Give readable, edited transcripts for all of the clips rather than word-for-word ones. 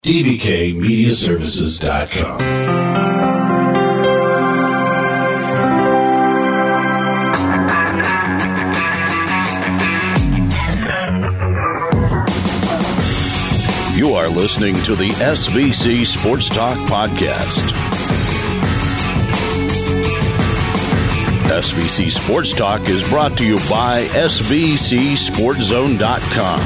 dbkmediaservices.com. You are listening to the SVC Sports Talk Podcast. SVC Sports Talk is brought to you by SVCSportZone.com.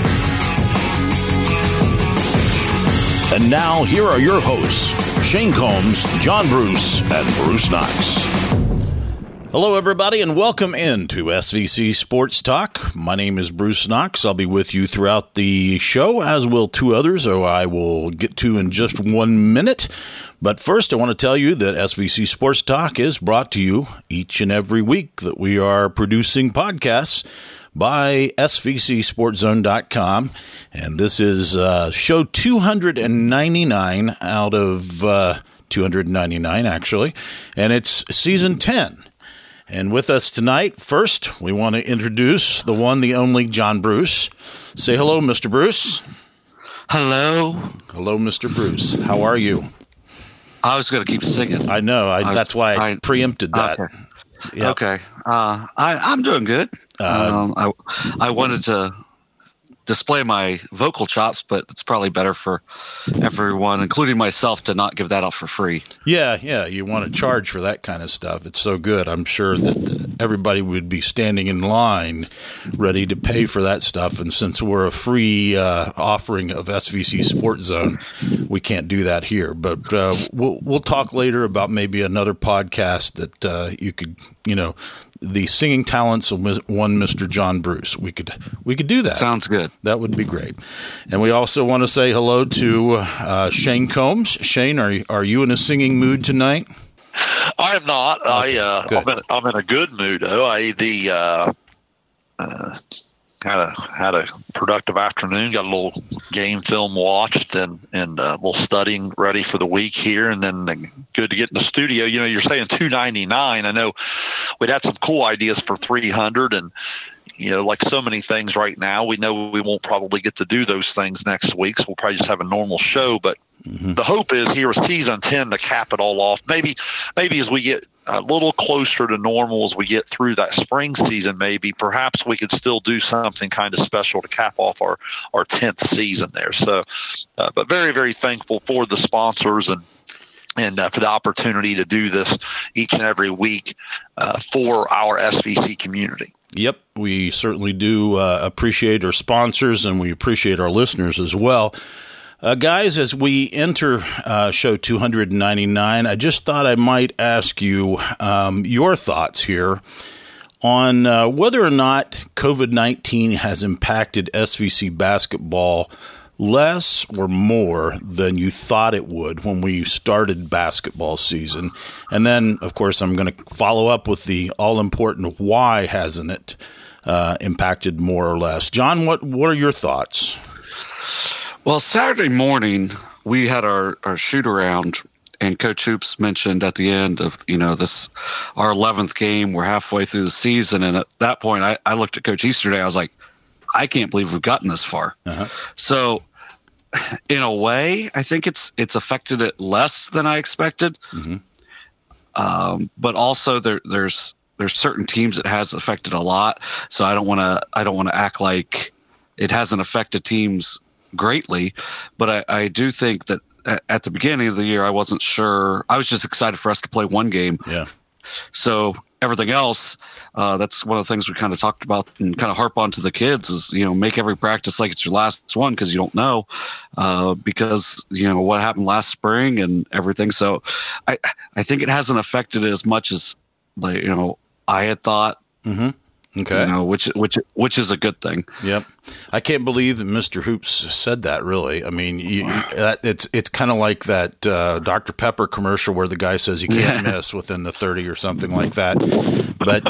And now, here are your hosts, Shane Combs, John Bruce, and Bruce Knox. Hello, everybody, and welcome into SVC Sports Talk. My name is Bruce Knox. I'll be with you throughout the show, as will two others, who I will get to in just 1 minute. But first, I want to tell you that SVC Sports Talk is brought to you each and every week that we are producing podcasts by SVCSportZone.com. And this is show 299 out of 299, actually. And it's season 10. And with us tonight, first, we want to introduce the one, the only John Bruce. Say hello, Mr. Bruce. Hello. Hello, Mr. Bruce. How are you? I was going to keep singing. I know. That's why I preempted that. Okay. Yep. Okay. I'm doing good. I wanted to display my vocal chops, but it's probably better for everyone, including myself, to not give that out for free. Yeah. You want to charge for that kind of stuff. It's so good. I'm sure that everybody would be standing in line ready to pay for that stuff. And since we're a free offering of SVC Sports Zone, we can't do that here. But we'll talk later about maybe another podcast that you could, the singing talents of one Mr. John Bruce. We could do that. Sounds good. That would be great. And we also want to say hello to Shane Combs. Shane, are you in a singing mood tonight? I am not. Okay, I'm in a good mood though. I had a productive afternoon. Got a little game film watched and a little studying ready for the week here, and then good to get in the studio. You're saying 299. I know we'd had some cool ideas for 300, and like so many things right now, we know we won't probably get to do those things next week, so we'll probably just have a normal show. But the hope is here with season 10 to cap it all off. Maybe as we get a little closer to normal as we get through that spring season, perhaps we could still do something kind of special to cap off our 10th season there. So, but very, very thankful for the sponsors and for the opportunity to do this each and every week for our SVC community. Yep, we certainly do appreciate our sponsors, and we appreciate our listeners as well. Guys, as we enter show 299, I just thought I might ask you your thoughts here on whether or not COVID-19 has impacted SVC basketball less or more than you thought it would when we started basketball season. And then, of course, I'm going to follow up with the all-important why hasn't it impacted more or less. John, what are your thoughts? Well, Saturday morning, we had our shoot-around, and Coach Hoops mentioned at the end of, this our 11th game, we're halfway through the season, and at that point, I looked at Coach Easterday, I was like, I can't believe we've gotten this far. Uh-huh. So, in a way, I think it's affected it less than I expected. Mm-hmm. But also, there's certain teams it has affected a lot. So I don't want to act like it hasn't affected teams greatly. But I do think that at the beginning of the year, I wasn't sure. I was just excited for us to play one game. Yeah. So everything else, that's one of the things we kind of talked about and kind of harp on to the kids is, make every practice like it's your last one, because you don't know, because, what happened last spring and everything. So I think it hasn't affected it as much as, I had thought. Mm-hmm. Okay. Which is a good thing. Yep. I can't believe that Mr. Hoops said that, really. I mean, it's kind of like that Dr. Pepper commercial where the guy says you can't miss within the 30 or something like that. But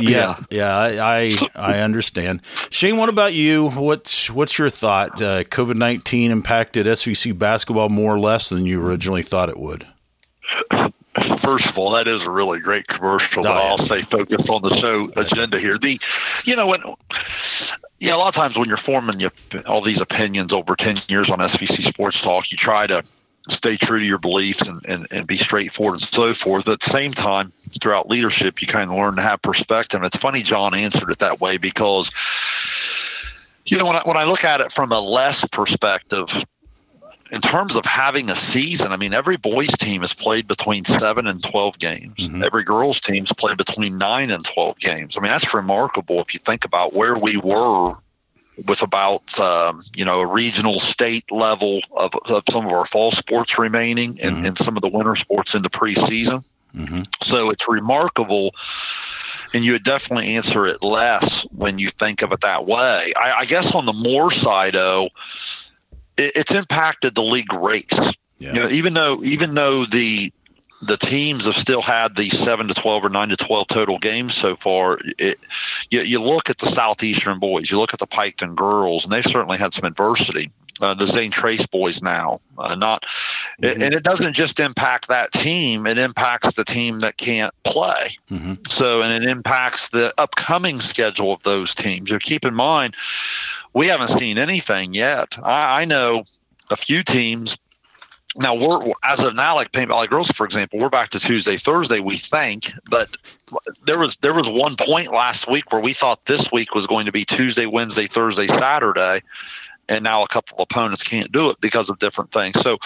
I understand. Shane, what about you? What's your thought? COVID-19 impacted SVC basketball more or less than you originally thought it would? First of all, that is a really great commercial, but I'll stay focused on the show agenda here. Yeah, a lot of times when you're forming all these opinions over 10 years on SVC Sports Talk, you try to stay true to your beliefs and be straightforward and so forth. But at the same time, throughout leadership, you kind of learn to have perspective. And it's funny John answered it that way because, when I look at it from a less perspective, in terms of having a season, I mean, every boys team has played between 7 and 12 games. Mm-hmm. Every girls team's played between 9 and 12 games. I mean, that's remarkable if you think about where we were with about, a regional state level of some of our fall sports remaining and some of the winter sports in the preseason. Mm-hmm. So it's remarkable. And you would definitely answer it less when you think of it that way. I guess on the more side, though, it's impacted the league race. Yeah. Even though the teams have still had the 7 to 12 or 9 to 12 total games so far, you look at the Southeastern boys, you look at the Piketon girls, and they've certainly had some adversity. The Zane Trace boys now, and it doesn't just impact that team; it impacts the team that can't play. Mm-hmm. So, and it impacts the upcoming schedule of those teams. You keep in mind, we haven't seen anything yet. I know a few teams. Now we're as of now, like Paint Valley Girls, for example, we're back to Tuesday, Thursday, we think. But there was one point last week where we thought this week was going to be Tuesday, Wednesday, Thursday, Saturday. And now a couple of opponents can't do it because of different things. So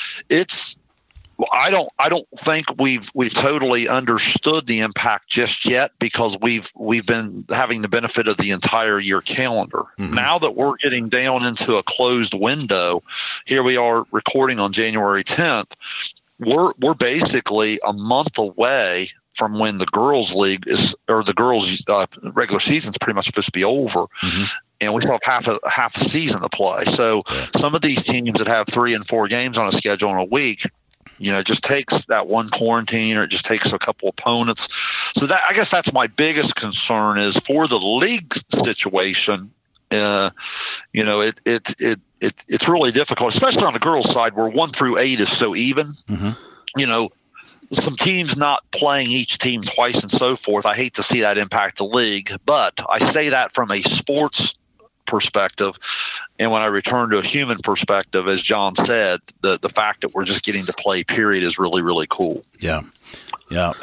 I don't think we've totally understood the impact just yet because we've been having the benefit of the entire year calendar. Mm-hmm. Now that we're getting down into a closed window, here we are recording on January 10th. We're basically a month away from when the girls' league the girls' regular season is pretty much supposed to be over. Mm-hmm. And we still have half a season to play. So some of these teams that have 3 and 4 games on a schedule in a week, it just takes that one quarantine or it just takes a couple opponents. So that, I guess that's my biggest concern is for the league situation. It's really difficult, especially on the girls' side where 1 through 8 is so even. Mm-hmm. Some teams not playing each team twice and so forth. I hate to see that impact the league, but I say that from a sports perspective. And when I return to a human perspective, as John said, the fact that we're just getting to play period is really, really cool. Yeah. Yeah.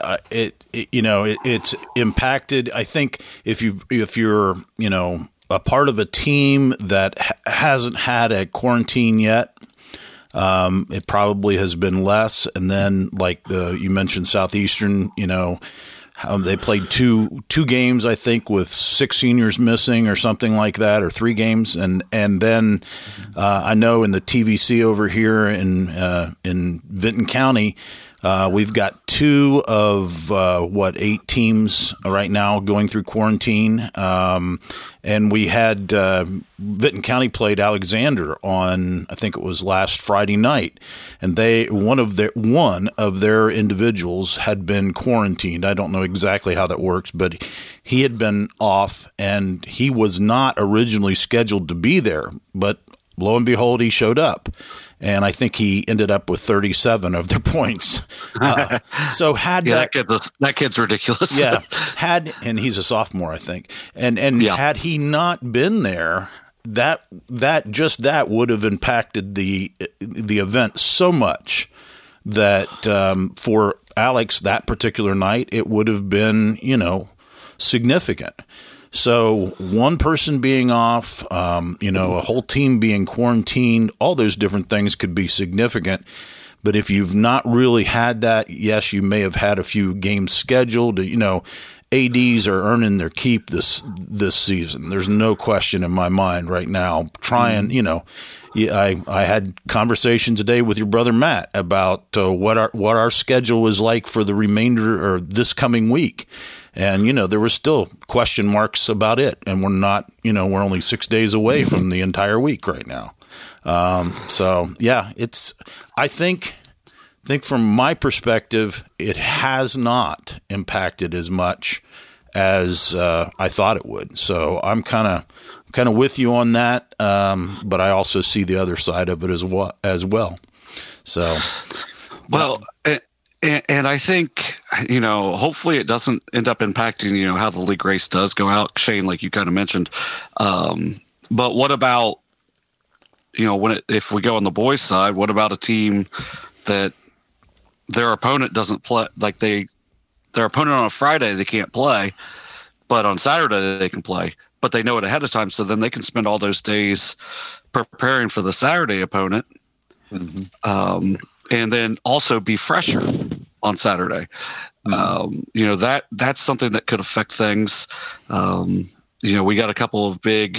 It's impacted. I think if you're, a part of a team that hasn't had a quarantine yet, it probably has been less. And then like you mentioned Southeastern, they played two games, I think, with 6 seniors missing or something like that, or 3 games. And then I know in the TVC over here in Vinton County, we've got 2 of 8 teams right now going through quarantine. And we had Vinton County played Alexander on, I think it was last Friday night, and one of their individuals had been quarantined. I don't know exactly how that works, but he had been off, and he was not originally scheduled to be there, but lo and behold, he showed up. And I think he ended up with 37 of their points. So that kid's ridiculous. Yeah, and he's a sophomore, I think. And had he not been there, that would have impacted the event so much that for Alex that particular night it would have been significant. So one person being off, a whole team being quarantined, all those different things could be significant. But if you've not really had that, yes, you may have had a few games scheduled. ADs are earning their keep this season. There's no question in my mind right now. I had conversation today with your brother Matt about what our schedule is like for the remainder or this coming week. And, there were still question marks about it. And we're not, we're only 6 days away from the entire week right now. I think from my perspective, it has not impacted as much as I thought it would. So I'm kind of with you on that. But I also see the other side of it as well. So, And I think, hopefully it doesn't end up impacting, how the league race does go out, Shane, like you kind of mentioned. But what about, if we go on the boys' side, what about a team that their opponent doesn't play, like their opponent on a Friday they can't play, but on Saturday they can play, but they know it ahead of time, so then they can spend all those days preparing for the Saturday opponent. Mm-hmm. And then also be fresher on Saturday. That's something that could affect things. We got a couple of big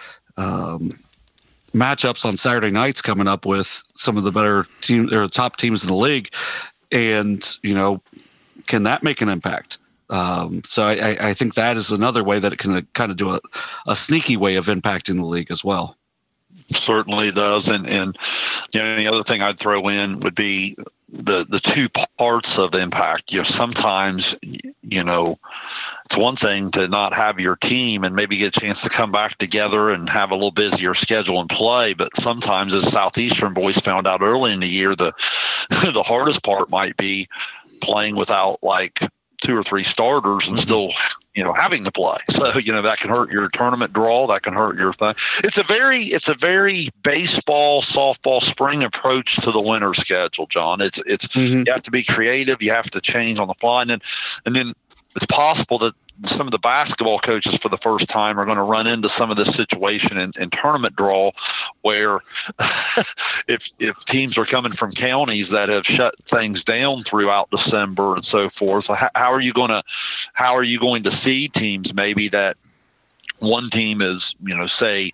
matchups on Saturday nights coming up with some of the better teams or top teams in the league. And, can that make an impact? So I think that is another way that it can kind of do a sneaky way of impacting the league as well. Certainly does. And the other thing I'd throw in would be the two parts of impact. Sometimes, it's one thing to not have your team and maybe get a chance to come back together and have a little busier schedule and play. But sometimes, as Southeastern boys found out early in the year, the hardest part might be playing without like 2 or 3 starters and still, having to play. So, that can hurt your tournament draw. That can hurt your thing. It's a very baseball, softball, spring approach to the winter schedule, John. It's You have to be creative. You have to change on the fly. And then it's possible that some of the basketball coaches for the first time are going to run into some of this situation in tournament draw where if teams are coming from counties that have shut things down throughout December and so forth, how are you going to see teams maybe that one team is, say,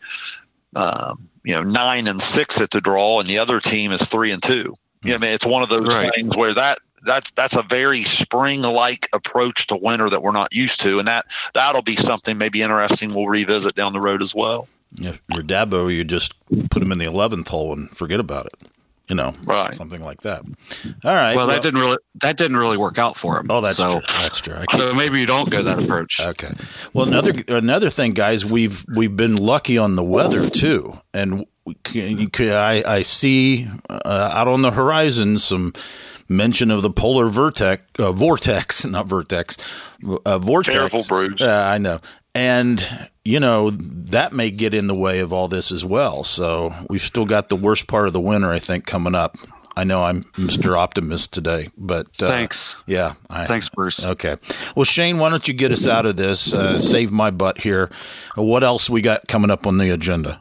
9-6 at the draw and the other team is 3-2. It's one of those things where that's a very spring-like approach to winter that we're not used to, and that'll be something maybe interesting we'll revisit down the road as well. If you're Dabo, you just put him in the 11th hole and forget about it. Right. Something like that. All right. Well, that didn't really work out for him. Oh, that's true. That's true. So maybe you don't go that approach. Okay. Well, another thing, guys, we've been lucky on the weather too, and I see out on the horizon some mention of the polar vortex. Careful, Bruce. I know. And, that may get in the way of all this as well. So we've still got the worst part of the winter, I think, coming up. I know I'm Mr. Optimist today, but thanks. Yeah. Thanks, Bruce. Okay. Well, Shane, why don't you get us out of this? Save my butt here. What else we got coming up on the agenda?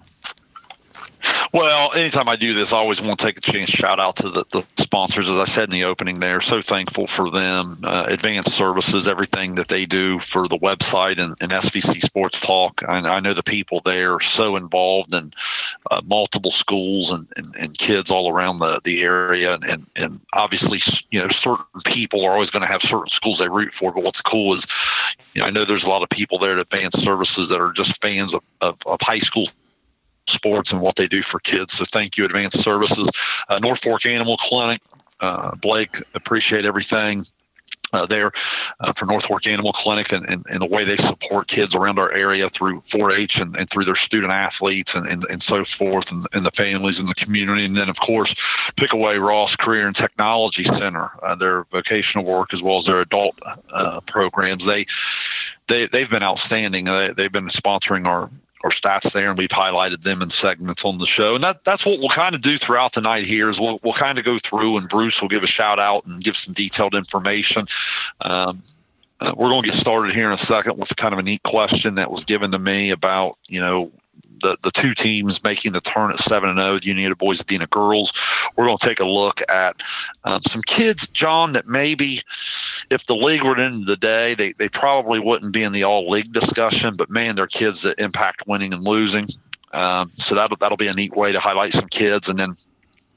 Well, anytime I do this, I always want to take a chance to shout out to the sponsors. As I said in the opening there, so thankful for them. Advanced Services, everything that they do for the website and SVC Sports Talk. I know the people there are so involved in multiple schools and kids all around the area. And obviously, certain people are always going to have certain schools they root for. But what's cool is, I know there's a lot of people there at Advanced Services that are just fans of high school sports and what they do for kids. So thank you, Advanced Services. North Fork Animal Clinic, Blake, appreciate everything there for North Fork Animal Clinic and the way they support kids around our area through 4-H and through their student athletes and so forth and the families and the community. And then, of course, Pickaway Ross Career and Technology Center, their vocational work as well as their adult programs. They've been outstanding. They've been sponsoring our stats there, and we've highlighted them in segments on the show. And that's what we'll kind of do throughout the night here is we'll kind of go through, and Bruce will give a shout out and give some detailed information. We're going to get started here in a second with kind of a neat question that was given to me about, the two teams making the turn at 7-0, the United Boys and Dina Girls. We're going to take a look at some kids, John, that maybe if the league were at the end of the day, they probably wouldn't be in the all-league discussion, but, man, they're kids that impact winning and losing. So that'll be a neat way to highlight some kids. And then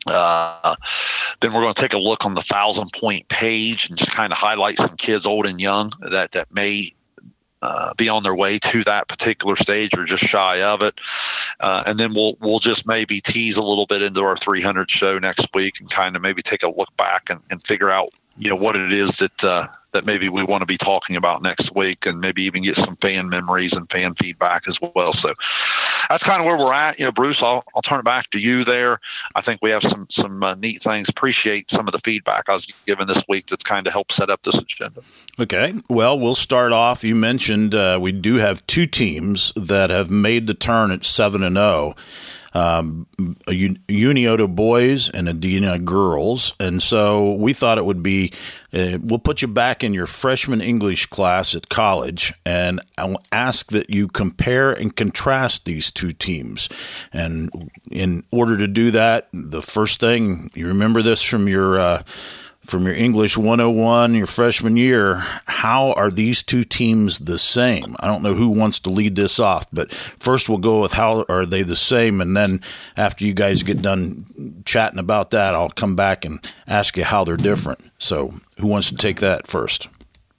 we're going to take a look on the 1,000-point page and just kind of highlight some kids old and young that may be on their way to that particular stage or just shy of it. And then we'll just maybe tease a little bit into our 300 show next week and kind of maybe take a look back and figure out, what it is that that maybe we want to be talking about next week, and maybe even get some fan memories and fan feedback as well. So that's kind of where we're at. Bruce, I'll turn it back to you there. I think we have some neat things. Appreciate some of the feedback I was given this week that's kind of helped set up this agenda. Okay. Well, we'll start off. You mentioned we do have two teams that have made the turn at 7-0. Unioto boys and Adena girls. And so we thought it would be, we'll put you back in your freshman English class at college, and I'll ask that you compare and contrast these two teams. And in order to do that, the first thing, you remember this from your English 101, your freshman year, how are these two teams the same? I don't know who wants to lead this off, but first we'll go with how are they the same, and then after you guys get done chatting about that, I'll come back and ask you how they're different. So who wants to take that first?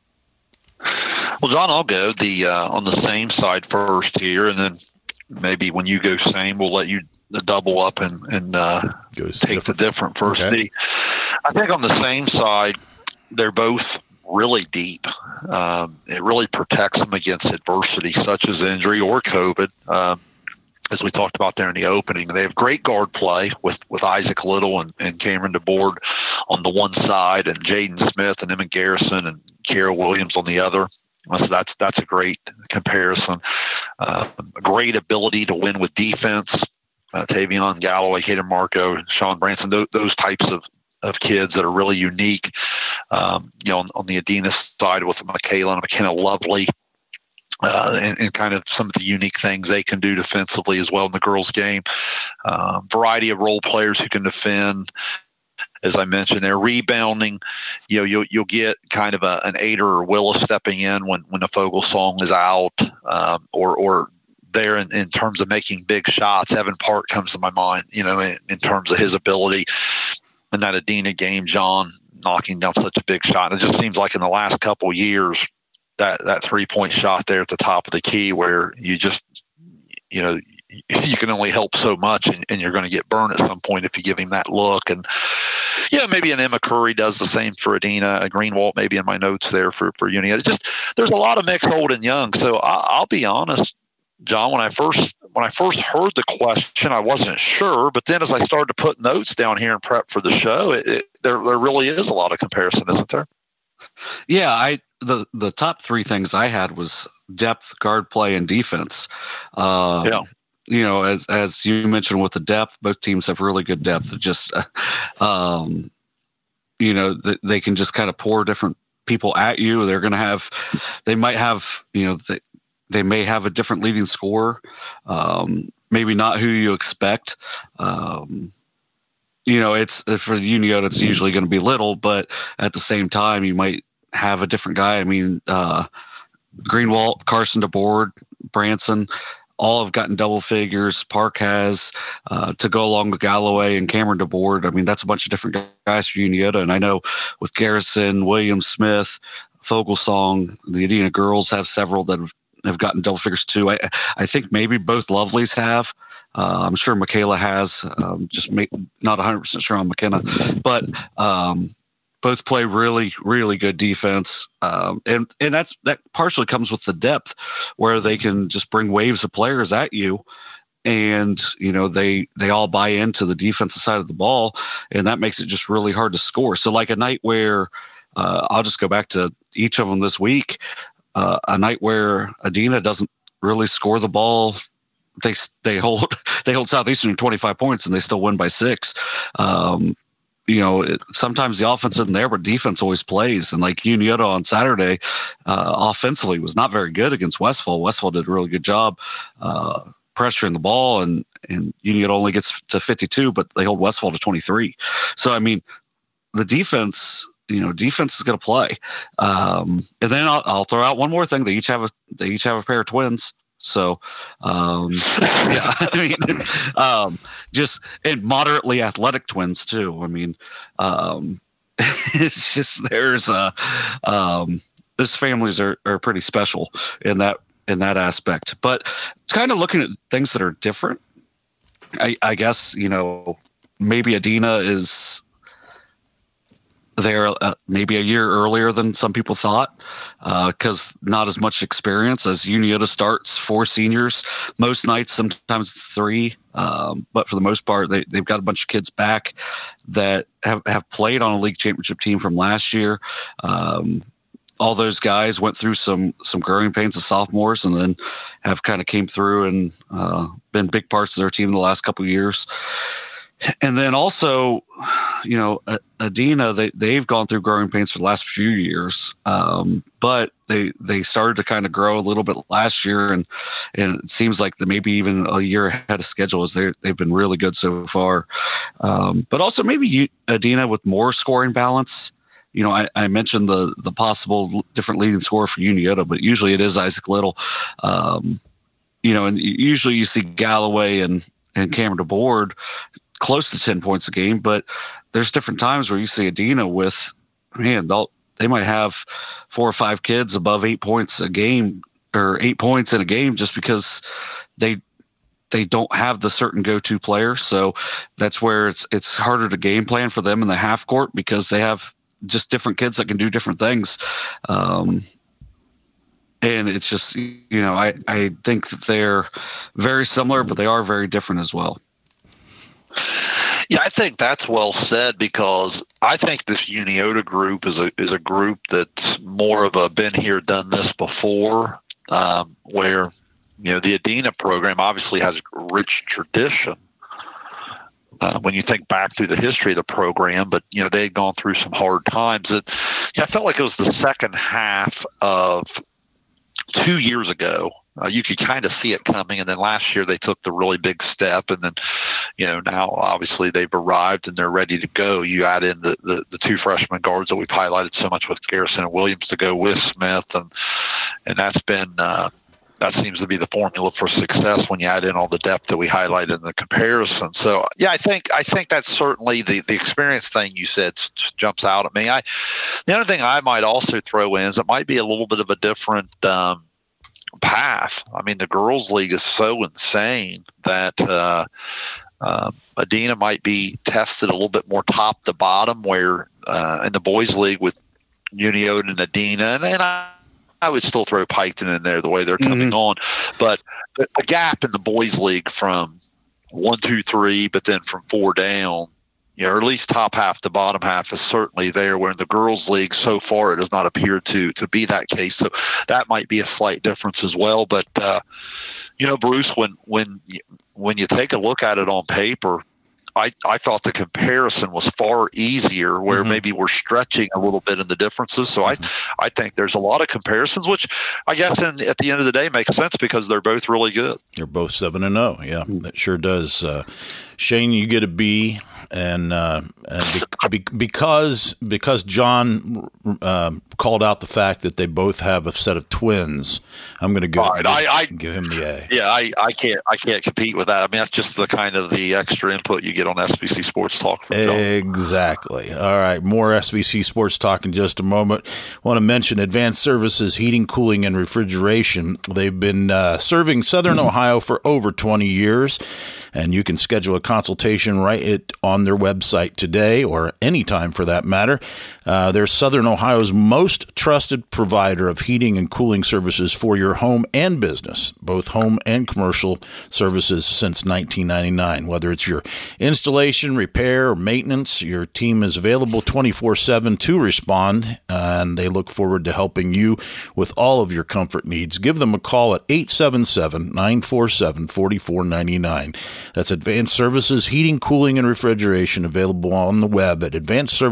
Well, John, I'll go on the same side first here, and then maybe when you go same, we'll let you double up and take the different first. Okay. I think on the same side, they're both really deep. It really protects them against adversity such as injury or COVID. As we talked about there in the opening, they have great guard play with Isaac Little and Cameron DeBoard on the one side, and Jaden Smith and Emma Garrison and Kara Williams on the other. So that's a great comparison. A great ability to win with defense. Tavion Galloway, Hayden Marco, Sean Branson, those types of kids that are really unique. On the Adena side with Michaela and McKenna Lovely, and kind of some of the unique things they can do defensively as well in the girls' game. Variety of role players who can defend. As I mentioned, they're rebounding. You'll get kind of an Ader or Willis stepping in when a Fogelsong is out, or there in terms of making big shots. Evan Park comes to my mind, in terms of his ability in that Adena game, John knocking down such a big shot. And it just seems like in the last couple of years, that 3-point shot there at the top of the key where you just, you can only help so much, and you're going to get burned at some point if you give him that look. And maybe an Emma Curry does the same for Adena, a Greenwald maybe in my notes there for Uni. There's a lot of mix old and young. So I'll be honest, John, when I first heard the question, I wasn't sure. But then as I started to put notes down here and prep for the show, there really is a lot of comparison, isn't there? Yeah, the top three things I had was depth, guard play, and defense. As you mentioned with the depth, both teams have really good depth. Just they can just kind of pour different people at you. They might have They may have a different leading scorer, maybe not who you expect. It's for the Unionota, it's usually going to be Little, but at the same time, you might have a different guy. I mean, Greenwald, Carson DeBoard, Branson, all have gotten double figures. Park has to go along with Galloway and Cameron DeBoard. I mean, that's a bunch of different guys for Unionota. And I know with Garrison, Williams, Smith, Fogelsong, the Adena girls have several that have gotten double figures too. I think maybe both Lovelies have. I'm sure Michaela has. Not 100% sure on McKenna, but both play really, really good defense. And that partially comes with the depth, where they can just bring waves of players at you, and they all buy into the defensive side of the ball, and that makes it just really hard to score. So like a night where I'll just go back to each of them this week. A night where Adena doesn't really score the ball, they hold Southeastern 25 points and they still win by 6. Sometimes the offense isn't there, but defense always plays. And like Unionota on Saturday, offensively was not very good against Westfall. Westfall did a really good job pressuring the ball, and Unionota only gets to 52, but they hold Westfall to 23. So I mean, the defense. Defense is going to play. And then I'll throw out one more thing. They each have a pair of twins. So, yeah, I mean, and moderately athletic twins too. I mean, it's just those families are pretty special in that aspect. But it's kind of looking at things that are different. I guess maybe Adena is. there maybe a year earlier than some people thought, because not as much experience as Uniota starts 4 seniors. Most nights, sometimes it's 3. But for the most part, they've got a bunch of kids back that have played on a league championship team from last year. All those guys went through some growing pains as sophomores, and then have kind of came through and been big parts of their team in the last couple of years. And then also, Adena, they've gone through growing pains for the last few years, but they started to kind of grow a little bit last year, and it seems like maybe even a year ahead of schedule as they've been really good so far. But also maybe Adena with more scoring balance. I mentioned the possible different leading scorer for Uniota, but usually it is Isaac Little. And usually you see Galloway and Cameron DeBoard close to 10 points a game, but there's different times where you see Adena with, they might have 4 or 5 kids above 8 points a game, or 8 points in a game, just because they don't have the certain go-to player. So that's where it's harder to game plan for them in the half court, because they have just different kids that can do different things. And it's just, I think that they're very similar, but they are very different as well. Yeah, I think that's well said, because I think this Uniota group is a group that's more of a been here, done this before, where, the Adena program obviously has a rich tradition when you think back through the history of the program, but, they had gone through some hard times. I felt like it was the second half of 2 years ago. You could kind of see it coming, and then last year they took the really big step, and then, now obviously they've arrived and they're ready to go. You add in the 2 freshman guards that we've highlighted so much with Garrison and Williams to go with Smith, and that's been that seems to be the formula for success when you add in all the depth that we highlighted in the comparison. So yeah, I think that's certainly the experience thing you said jumps out at me. The other thing I might also throw in is it might be a little bit of a different path. I mean, the girls' league is so insane that Adena might be tested a little bit more top to bottom, where in the boys' league with Uniota and Adena, and I would still throw Piketon in there the way they're coming on, but the gap in the boys' league from 1, 2, 3, but then from 4 down, or at least top half to bottom half is certainly there, where in the girls' league so far it does not appear to be that case. So that might be a slight difference as well. But, Bruce, when you take a look at it on paper, I thought the comparison was far easier, where maybe we're stretching a little bit in the differences. So I think there's a lot of comparisons, which I guess at the end of the day makes sense, because they're both really good. They're both 7-0. Yeah, that sure does. Shane, you get a B, and because John called out the fact that they both have a set of twins, I'm going to go give him the A. Yeah, I can't compete with that. I mean, that's just the kind of the extra input you get on SVC Sports Talk from John. Exactly. All right, more SVC Sports Talk in just a moment. I want to mention Advanced Services Heating, Cooling, and Refrigeration. They've been serving Southern Ohio for over 20 years. And you can schedule a consultation right on their website today, or anytime for that matter. They're Southern Ohio's most trusted provider of heating and cooling services for your home and business, both home and commercial services since 1999. Whether it's your installation, repair, or maintenance, your team is available 24/7 to respond, and they look forward to helping you with all of your comfort needs. Give them a call at 877-947-4499. That's Advanced Services Heating, Cooling, and Refrigeration, available on the web at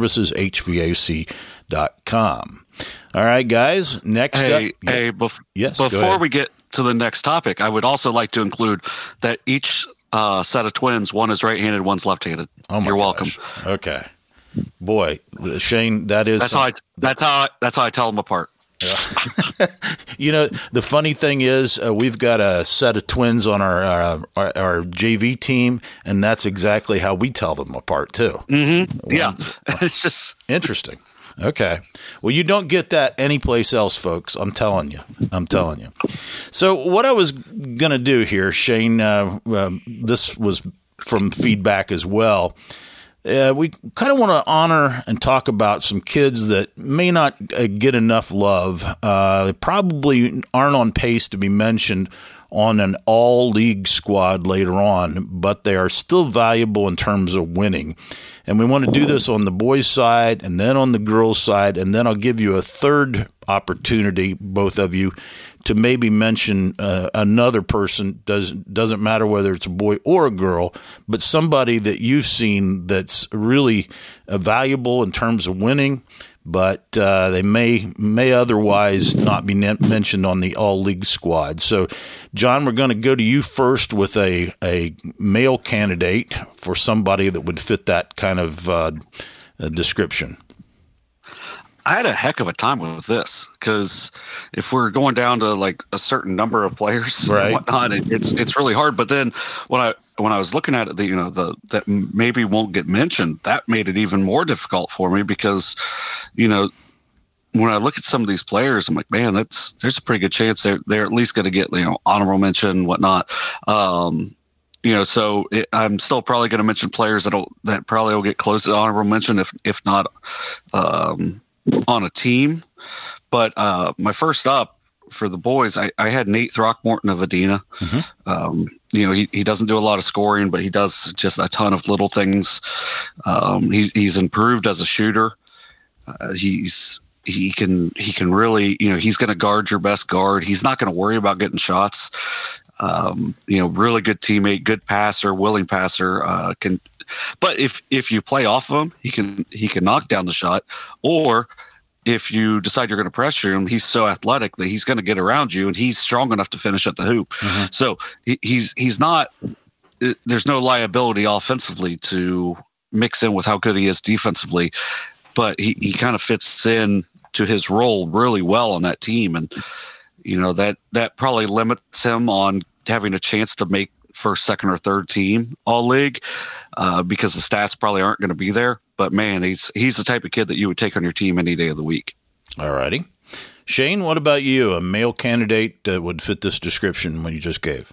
advancedserviceshvac.com. All right, guys, next up. Before we get to the next topic, I would also like to include that each set of twins, one is right-handed, one's left-handed. Oh, You're welcome. Okay. Boy, Shane, that's how I tell them apart. Yeah. The funny thing is, we've got a set of twins on our JV team, and that's exactly how we tell them apart too. Yeah, it's just interesting. Okay, well, you don't get that anyplace else, folks. I'm telling you. So what I was gonna do here, Shane, this was from feedback as well. we kind of want to honor and talk about some kids that may not get enough love. They probably aren't on pace to be mentioned on an all-league squad later on, but they are still valuable in terms of winning. And we want to do this on the boys' side and then on the girls' side, and then I'll give you a third opportunity, both of you, to maybe mention another person. Doesn't matter whether it's a boy or a girl, but somebody that you've seen that's really valuable in terms of winning, but they may otherwise not be mentioned on the all-league squad. So, John, we're going to go to you first with a male candidate for somebody that would fit that kind of description. I had a heck of a time with this because if we're going down to like a certain number of players right. and whatnot, it's really hard. But then when I was looking at it, that maybe won't get mentioned, that made it even more difficult for me because, when I look at some of these players, I'm like, man, there's a pretty good chance they're at least going to get honorable mention and whatnot. So I'm still probably going to mention players that probably will get close to honorable mention if not on a team. But my first up for the boys, I had Nate Throckmorton of Adena. Mm-hmm. He doesn't do a lot of scoring, but he does just a ton of little things. He's improved as a shooter. He can really, he's going to guard your best guard. He's not going to worry about getting shots. Really good teammate, good passer, willing passer. But if you play off of him, he can knock down the shot. Or if you decide you're going to pressure him, he's so athletic that he's going to get around you, and he's strong enough to finish at the hoop. Mm-hmm. So he's not. There's no liability offensively to mix in with how good he is defensively, but he kind of fits in to his role really well on that team, and that probably limits him on having a chance to make first, second, or third team all league because the stats probably aren't going to be there. But man, he's the type of kid that you would take on your team any day of the week. All righty. Shane, what about you? A male candidate that would fit this description when you just gave?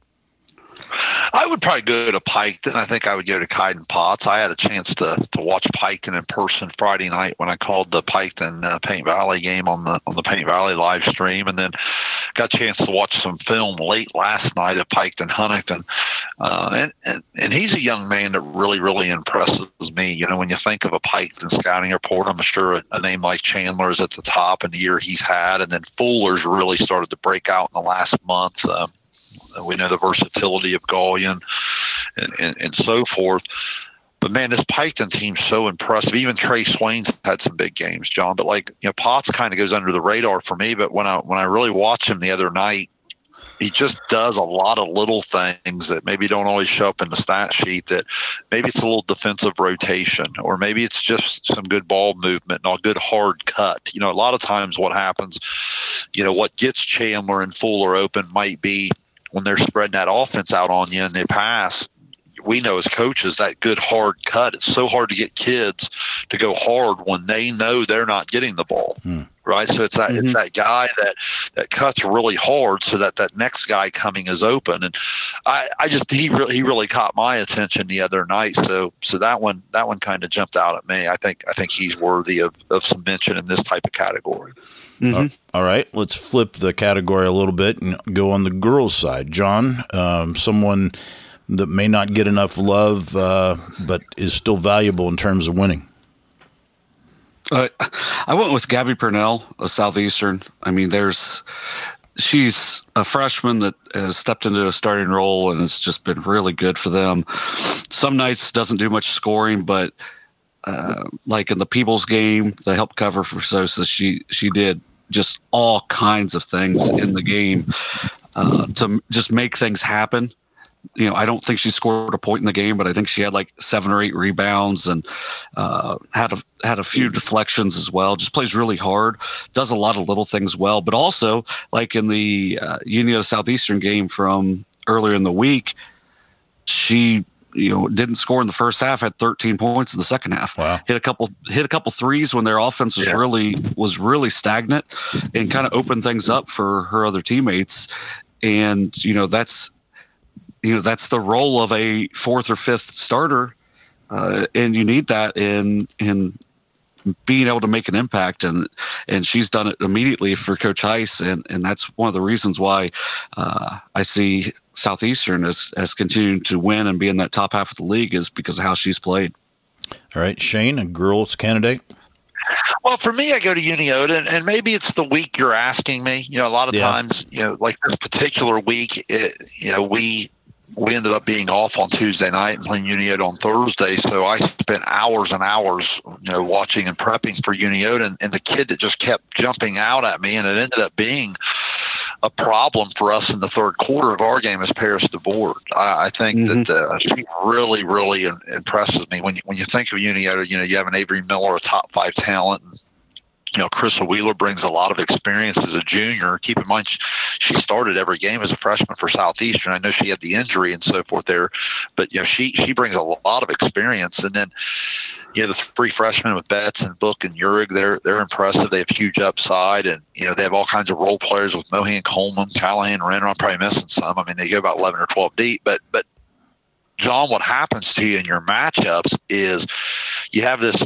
I would probably go to Piketon. I think I would go to Kaiden Potts. I had a chance to watch Piketon in person Friday night when I called the Piketon Paint Valley game on the Paint Valley live stream, and then got a chance to watch some film late last night of Piketon Huntington. And he's a young man that really, really impresses me. When you think of a Piketon scouting report, I'm sure a name like Chandler is at the top in the year he's had, and then Fuller's really started to break out in the last month. We know the versatility of Gaulian and so forth. But, man, this Piketon team's so impressive. Even Trey Swain's had some big games, John. But, Potts kind of goes under the radar for me. But when I really watched him the other night, he just does a lot of little things that maybe don't always show up in the stat sheet. That maybe it's a little defensive rotation, or maybe it's just some good ball movement and a good hard cut. A lot of times what happens, what gets Chandler and Fuller open might be when they're spreading that offense out on you and they pass. We know as coaches that good hard cut, it's so hard to get kids to go hard when they know they're not getting the ball, right? So it's that guy that cuts really hard so that next guy coming is open. And he really caught my attention the other night. So that one kind of jumped out at me. I think he's worthy of some mention in this type of category. Mm-hmm. All right, let's flip the category a little bit and go on the girls' side. John, someone that may not get enough love, but is still valuable in terms of winning. I went with Gabby Purnell of Southeastern. I mean, she's a freshman that has stepped into a starting role, and it's just been really good for them. Some nights doesn't do much scoring, but like in the Peebles game, they helped cover for Sosa. She did just all kinds of things in the game to just make things happen. I don't think she scored a point in the game, but I think she had like 7 or 8 rebounds and had a few deflections as well. Just plays really hard, does a lot of little things well, but also like in the Union Southeastern game from earlier in the week, she didn't score in the first half, had 13 points in the second half. Wow. Hit a couple threes when their offense was really stagnant, and kind of opened things up for her other teammates. And that's the role of a 4th or 5th starter and you need that in being able to make an impact, and she's done it immediately for Coach Heiss, and that's one of the reasons why I see Southeastern as continuing to win and be in that top half of the league is because of how she's played. All right, Shane, a girls candidate. Well, for me, I go to Uniota, and maybe it's the week you're asking me. You know, a lot of times, like this particular week, we ended up being off on Tuesday night and playing Uniota on Thursday. So I spent hours and hours, watching and prepping for Uniota, and the kid that just kept jumping out at me, and it ended up being a problem for us in the third quarter of our game is Paris DeBoard. I think that she really, really impresses me. When you think of Uniota, you have an Avery Miller, a top 5 talent, and Krista Wheeler brings a lot of experience as a junior. Keep in mind, she started every game as a freshman for Southeastern. I know she had the injury and so forth there, but she brings a lot of experience. And then the 3 freshmen with Betts and Book and Urig, they're impressive. They have huge upside, and they have all kinds of role players with Mohan Coleman, Callahan, Renner. I'm probably missing some. I mean, they go about 11 or 12 deep, but John, what happens to you in your matchups is you have this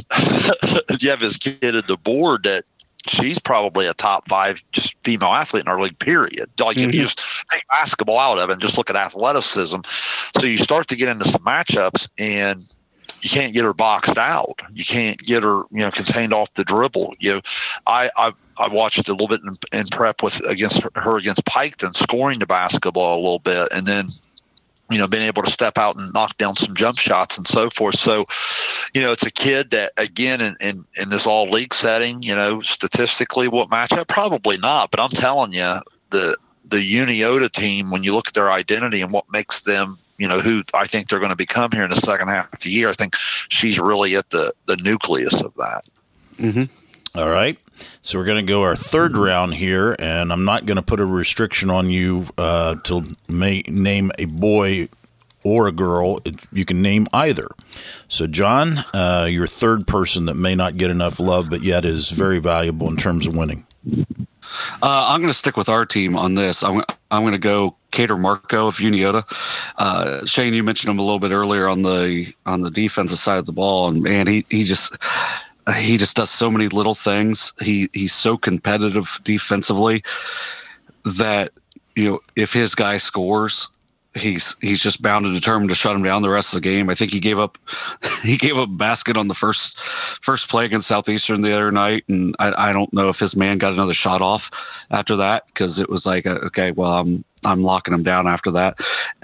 kid at the board that she's probably a top 5 just female athlete in our league, period. Like if you just take basketball out of it and just look at athleticism. So you start to get into some matchups and you can't get her boxed out. You can't get her, contained off the dribble. I watched a little bit in prep against Piketon, scoring the basketball a little bit, and then being able to step out and knock down some jump shots and so forth. So, it's a kid that, again, in this all league setting, statistically what matchup? Probably not. But I'm telling you, the Uniota team, when you look at their identity and what makes them, who I think they're going to become here in the second half of the year, I think she's really at the nucleus of that. Mm-hmm. All right. So we're going to go our third round here, and I'm not going to put a restriction on you to name a boy or a girl. You can name either. So, John, your third person that may not get enough love but yet is very valuable in terms of winning. I'm going to stick with our team on this. I'm going to go Cater Marco of Uniota. Shane, you mentioned him a little bit earlier on the defensive side of the ball, and man, he just does so many little things. He's so competitive defensively that if his guy scores, he's just bound and determined to shut him down the rest of the game. I think he gave up a basket on the first play against Southeastern the other night, and I don't know if his man got another shot off after that, because it was like, okay, well, I'm locking him down after that.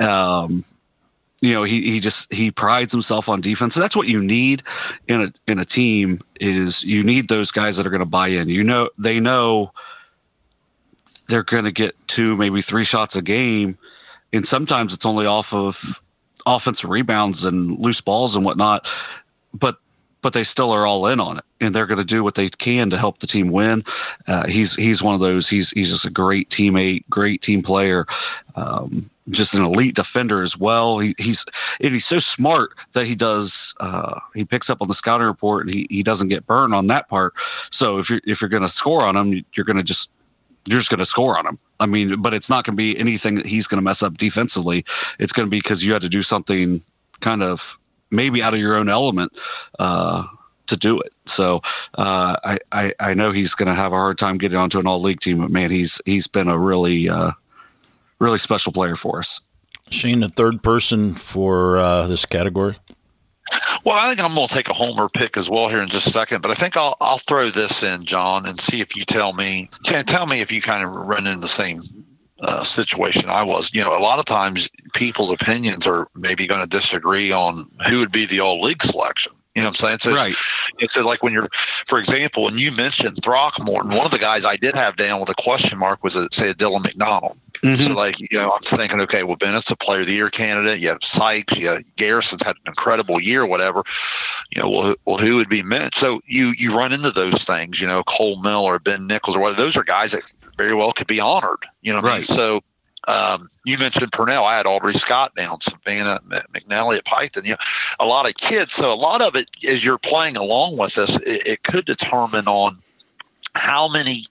He prides himself on defense. So that's what you need in a team, is you need those guys that are going to buy in. They know they're going to get 2, maybe 3 shots a game, and sometimes it's only off of offensive rebounds and loose balls and whatnot, but they still are all in on it, and they're going to do what they can to help the team win. He's one of those. He's just a great teammate, great team player, just an elite defender as well. He's so smart that he picks up on the scouting report, and he doesn't get burned on that part. So if you're going to score on him, you're just going to score on him. I mean, but it's not going to be anything that he's going to mess up defensively. It's going to be because you had to do something kind of maybe out of your own element to do it. So I know he's going to have a hard time getting onto an all-league team, but man, he's been a really really special player for us. Shane, the third person for this category? Well, I think I'm going to take a homer pick as well here in just a second, but I think I'll throw this in, John, and see if you tell me if you kind of run into the same situation I was. A lot of times people's opinions are maybe going to disagree on who would be the all-league selection. You know what I'm saying? So right. It's like when for example, when you mentioned Throckmorton, one of the guys I did have down with a question mark was, say, a Dylan McDonald. Mm-hmm. So, I'm thinking, okay, well, Bennett's a player of the year candidate. You have Sykes. You have Garrison's had an incredible year, whatever. Well, who would be meant? So you run into those things, Cole Miller, Ben Nichols, or whatever. Those are guys that very well could be honored. You know what I mean? So you mentioned Purnell. I had Audrey Scott down, Savannah McNally at Python. A lot of kids. So a lot of it, as you're playing along with this, it could determine on how many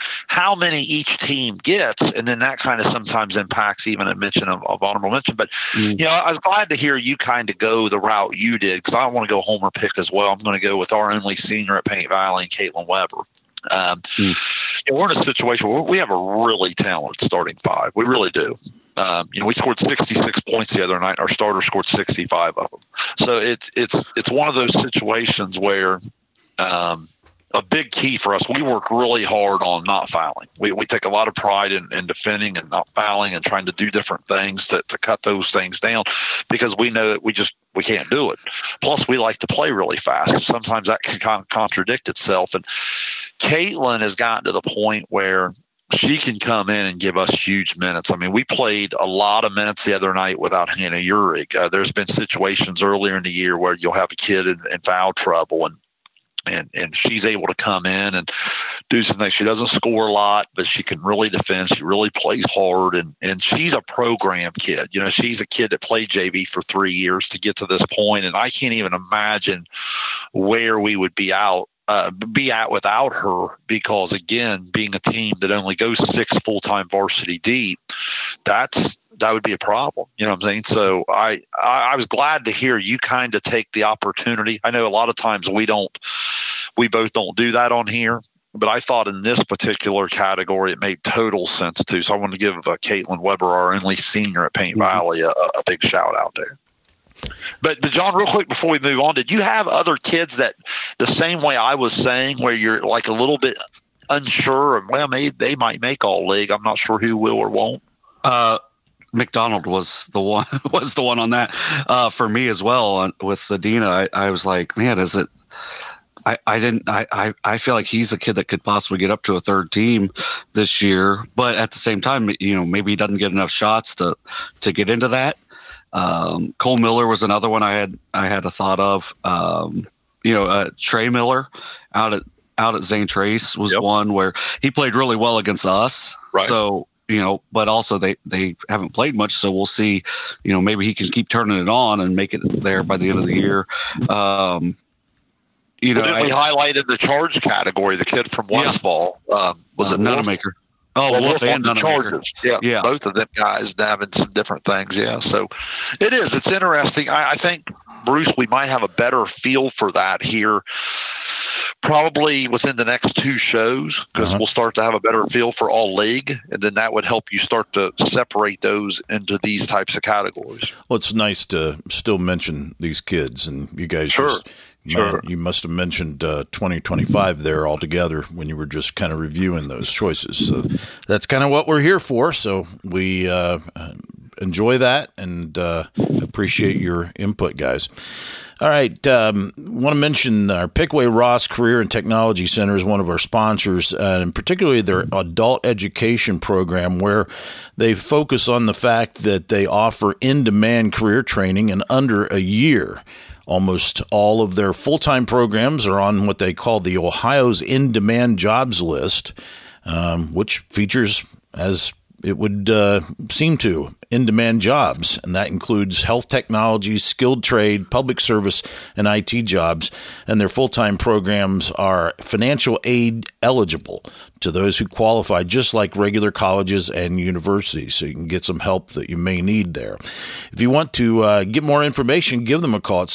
how many each team gets, and then that kind of sometimes impacts even a mention of honorable mention. But I was glad to hear you kind of go the route you did, because I want to go homer pick as well. I'm going to go with our only senior at Paint Valley, and Caitlin Weber. We're in a situation where we have a really talented starting five. We really do. We scored 66 points the other night. Our starter scored 65 of them. So it's one of those situations where a big key for us, we work really hard on not fouling. We take a lot of pride in defending and not fouling and trying to do different things to cut those things down, because we know that we can't do it. Plus, we like to play really fast. Sometimes that can kind of contradict itself. And Caitlin has gotten to the point where she can come in and give us huge minutes. I mean, we played a lot of minutes the other night without Hannah Uhrig. There's been situations earlier in the year where you'll have a kid in foul trouble, and she's able to come in and do some things. She doesn't score a lot, but she can really defend. She really plays hard, and she's a program kid. She's a kid that played JV for 3 years to get to this point, and I can't even imagine where we would be at without her, because again, being a team that only goes 6 full-time varsity deep, that would be a problem. You know what I'm saying? So I was glad to hear you kind of take the opportunity. I know a lot of times we both don't do that on here, but I thought in this particular category it made total sense too. So I want to give Caitlin Weber, our only senior at Paint Valley, a big shout out there. But John, real quick before we move on, did you have other kids that the same way I was saying, where you're like a little bit unsure of, well, maybe they might make all league, I'm not sure who will or won't? McDonald was the one on that for me as well. With Adina, I was like, man, is it? I feel like he's a kid that could possibly get up to a third team this year, but at the same time, maybe he doesn't get enough shots to get into that. Cole Miller was another one I had a thought of. Trey Miller out at Zane Trace was one where he played really well against us. Right. So, but also they haven't played much. So we'll see, maybe he can keep turning it on and make it there by the end of the year. We highlighted the charge category, the kid from Westfall. Was it Nunemaker? Wolf and Nunemaker. Yeah, both of them guys having some different things. Yeah, so it's interesting. I think, Bruce, we might have a better feel for that here probably within the next 2 shows, because we'll start to have a better feel for all league, and then that would help you start to separate those into these types of categories. Well, it's nice to still mention these kids, and you guys you must have mentioned 2025 there altogether when you were just kind of reviewing those choices. So that's kind of what we're here for. So we enjoy that and appreciate your input, guys. All right. Want to mention our Pickaway Ross Career and Technology Center is one of our sponsors, and particularly their adult education program, where they focus on the fact that they offer in-demand career training in under a year. Almost all of their full-time programs are on what they call the Ohio's in-demand jobs list, which features, as it would seem to, in-demand jobs, and that includes health technology, skilled trade, public service, and IT jobs. And their full-time programs are financial aid eligible to those who qualify, just like regular colleges and universities, so you can get some help that you may need there. If you want to get more information, give them a call at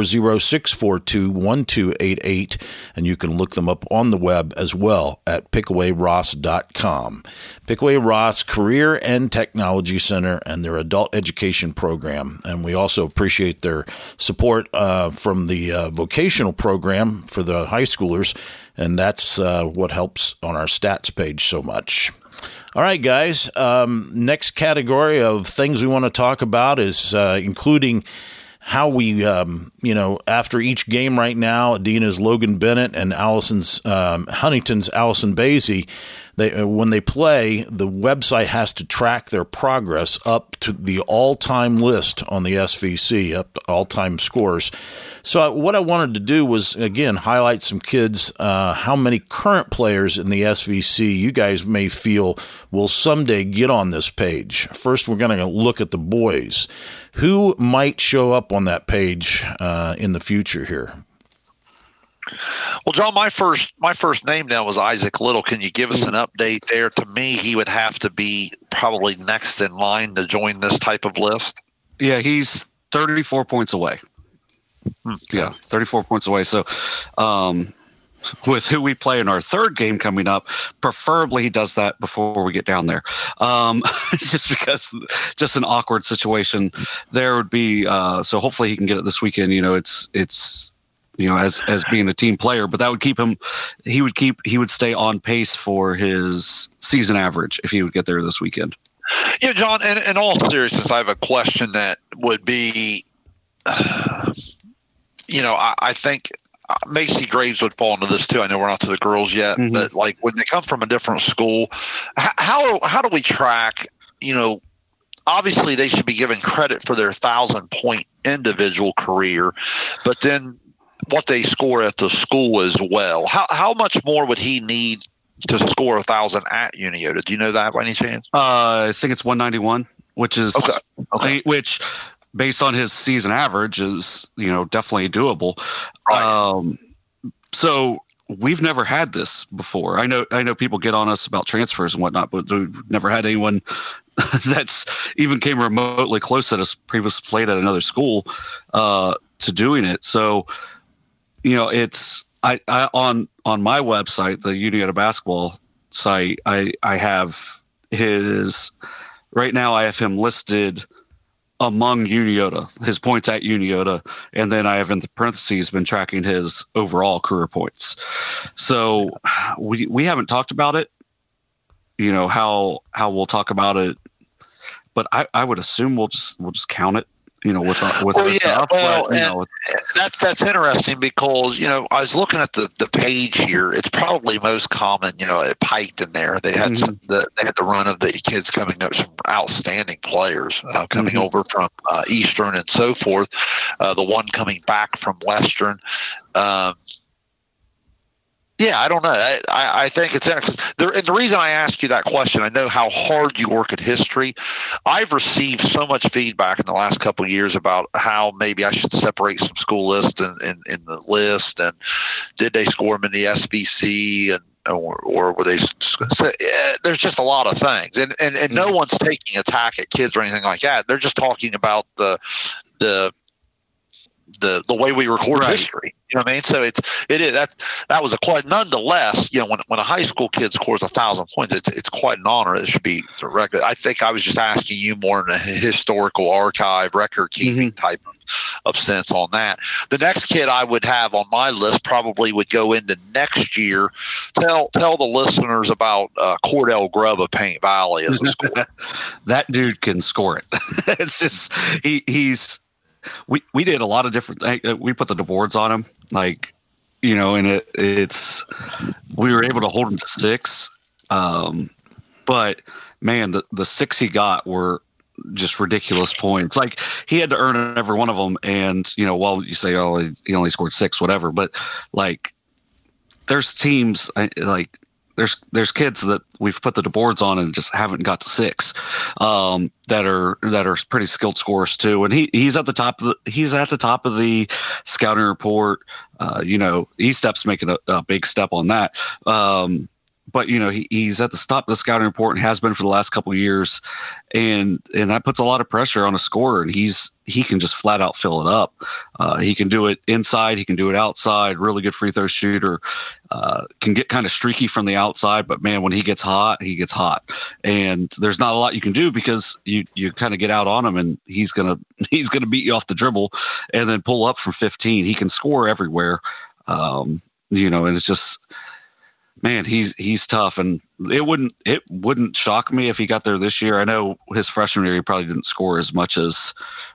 740-642-1288, and you can look them up on the web as well at pickawayross.com. Pickaway Ross Career and Technology Center and their adult education program. And we also appreciate their support from the vocational program for the high schoolers, and that's what helps on our stats page so much. All right, guys. Next category of things we want to talk about is including how we, after each game right now, Adina's Logan Bennett and Huntington's Allison Basie, when they play, the website has to track their progress up to the all-time list on the SVC, up to all-time scores. So what I wanted to do was, again, highlight some kids, how many current players in the SVC you guys may feel will someday get on this page. First, we're going to look at the boys. Who might show up on that page in the future here? Well, John, my first name now was Isaac Little. Can you give us an update there? To me, he would have to be probably next in line to join this type of list. Yeah, he's 34 points away. Yeah, 34 points away. So with who we play in our third game coming up, preferably he does that before we get down there. Just because just an awkward situation there would be. So hopefully he can get it this weekend. It's as being a team player, but that would keep him. He would stay on pace for his season average if he would get there this weekend. Yeah, John. And in all seriousness, I have a question that would be. I think Macy Graves would fall into this too. I know we're not to the girls yet, but like when they come from a different school, how do we track? Obviously they should be given credit for their 1,000-point individual career, but then what they score at the school as well. How much more would he need to score 1,000 at Uniota? Do you know that by any chance? I think it's 191, which is okay. Which. Based on his season average is, definitely doable. Right. So we've never had this before. I know people get on us about transfers and whatnot, but we've never had anyone that's even came remotely close that has previously played at another school to doing it. So, it's I on my website, the Uniota basketball site, I have his right now. I have him listed among Uniota, his points at Uniota, and then I have in the parentheses been tracking his overall career points. So we haven't talked about it, how we'll talk about it, but I would assume we'll just count it, with our stuff. Well, but, that's interesting because I was looking at the page here. It's probably most common, at Pike in there. They had they had the run of the kids coming up, some outstanding players coming over from Eastern and so forth. The one coming back from Western. Yeah, I don't know. I think it's because and the reason I ask you that question, I know how hard you work at history. I've received so much feedback in the last couple of years about how maybe I should separate some school lists in the list, and did they score them in the SBC, and or were they? There's just a lot of things, and no one's taking attack at kids or anything like that. They're just talking about the way we record history. You know what I mean? So it is that was a quite nonetheless. When a high school kid scores 1,000 points, it's quite an honor. It should be the record. I think I was just asking you more in a historical archive record keeping type of sense on that. The next kid I would have on my list probably would go into next year. Tell the listeners about Cordell Grubb of Paint Valley as a scorer. That dude can score it. It's just he's. We did a lot of different. We put the boards on him, and it's we were able to hold him to 6. But man, the 6 he got were just ridiculous points. Like he had to earn every one of them, and while you say, oh, he only scored 6, whatever, but there's teams There's kids that we've put the boards on and just haven't got to 6 that are pretty skilled scorers too. And he's at the top of the scouting report. E-Step's making a big step on that. But he's at the top of the scouting report and has been for the last couple of years, and that puts a lot of pressure on a scorer. And he can just flat out fill it up. He can do it inside, he can do it outside. Really good free throw shooter. Can get kind of streaky from the outside, but man, when he gets hot, and there's not a lot you can do because you kind of get out on him, and he's gonna beat you off the dribble and then pull up from 15. He can score everywhere, and it's just. Man, he's tough, and it wouldn't shock me if he got there this year. I know his freshman year he probably didn't score as much as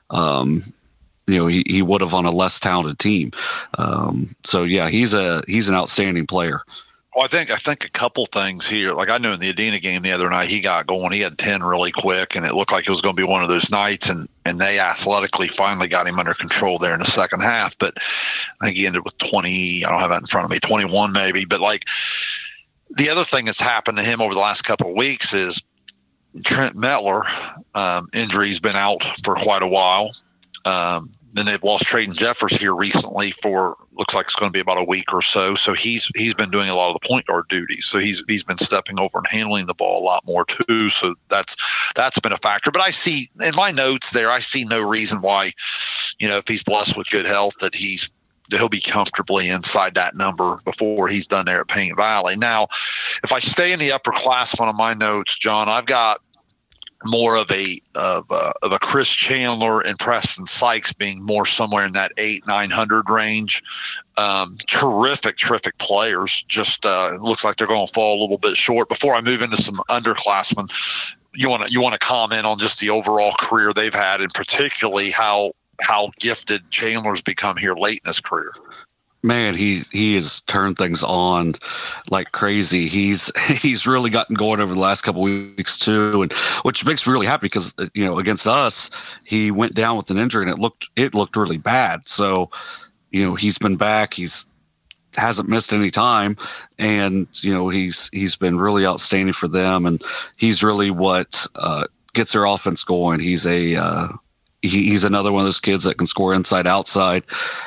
he would have on a less talented team. So yeah, he's an outstanding player. Well, I think a couple things here. Like I know in the Adena game the other night, he got going. He had 10 really quick, and it looked like it was going to be one of those nights. And they athletically finally got him under control there in the second half. But I think he ended with 20. I don't have that in front of me. 21 maybe. But the other thing that's happened to him over the last couple of weeks is Trent Mettler injury's been out for quite a while. then they've lost Traden Jeffers here recently for looks like it's going to be about a week or so. So he's been doing a lot of the point guard duties. So he's been stepping over and handling the ball a lot more too. So that's been a factor. But I see in my notes there, I see no reason why, if he's blessed with good health, that he'll be comfortably inside that number before he's done there at Paint Valley. Now, if I stay in the upperclassmen on my notes, John, I've got more of a Chris Chandler and Preston Sykes being more somewhere in that 800-900 range. Terrific players. Just it looks like they're going to fall a little bit short. Before I move into some underclassmen, you want to comment on just the overall career they've had, and particularly how gifted Chandler's become here late in his career. Man, he has turned things on like crazy. He's really gotten going over the last couple of weeks too, and which makes me really happy because against us he went down with an injury and it looked really bad. So he's been back. Hasn't missed any time, and he's been really outstanding for them, and he's really what gets their offense going. He's he's another one of those kids that can score inside outside.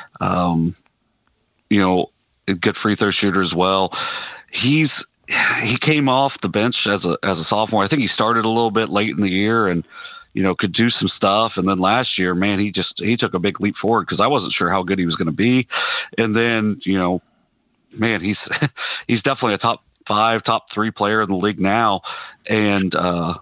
A good free throw shooter as well. He came off the bench as a sophomore. I think he started a little bit late in the year and could do some stuff. And then last year, man, he took a big leap forward because I wasn't sure how good he was going to be. And then man, he's definitely a top 5, top 3 player in the league now. And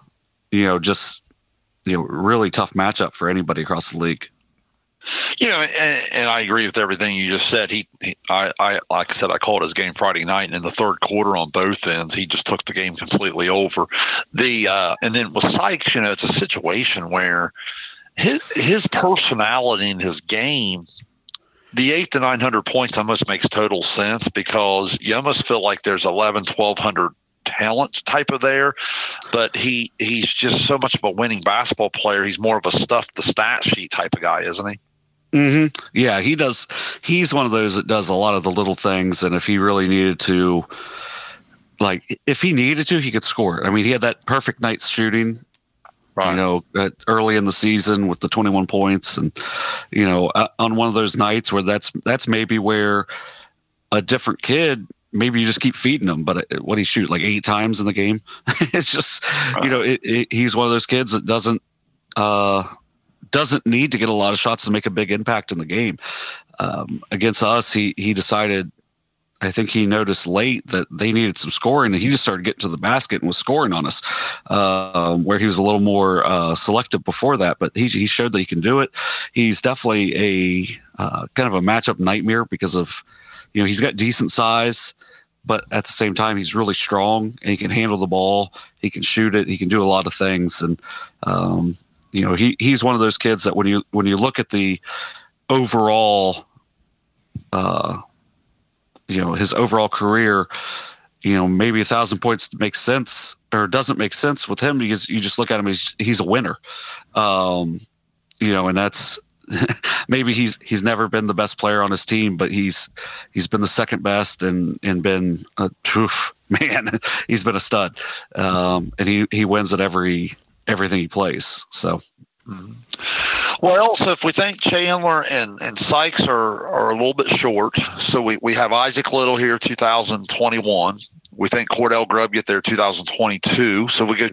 really tough matchup for anybody across the league. And I agree with everything you just said. I like I said, I called his game Friday night, and in the third quarter on both ends, he just took the game completely over. And then with Sykes, it's a situation where his personality and his game, the 800 to 900 points almost makes total sense because you almost feel like there's 1,100 talent type of there, but he's just so much of a winning basketball player. He's more of a stuff the stat sheet type of guy, isn't he? Mm-hmm. Yeah, he does. He's one of those that does a lot of the little things, and if he really needed to, he could score. I mean, he had that perfect night shooting, right? Early in the season with the 21 points, and on one of those nights where that's maybe where a different kid. Maybe you just keep feeding him, but what did he shoot like 8 times in the game? It's just, he's one of those kids that doesn't need to get a lot of shots to make a big impact in the game. Against us, he decided, I think he noticed late that they needed some scoring, and he just started getting to the basket and was scoring on us, where he was a little more selective before that, but he showed that he can do it. He's definitely a kind of a matchup nightmare because of, he's got decent size, but at the same time, he's really strong and he can handle the ball. He can shoot it. He can do a lot of things. And, he's one of those kids that when you look at the overall, his overall career, maybe 1,000 points makes sense or doesn't make sense with him because you just look at him as he's a winner. And that's, maybe he's never been the best player on his team, but he's been the second best and been he's been a stud. And he wins at everything he plays. So, well, so if we think Chandler and Sykes are a little bit short, so we have Isaac Little here 2021. We think Cordell Grubb get there 2022. So we go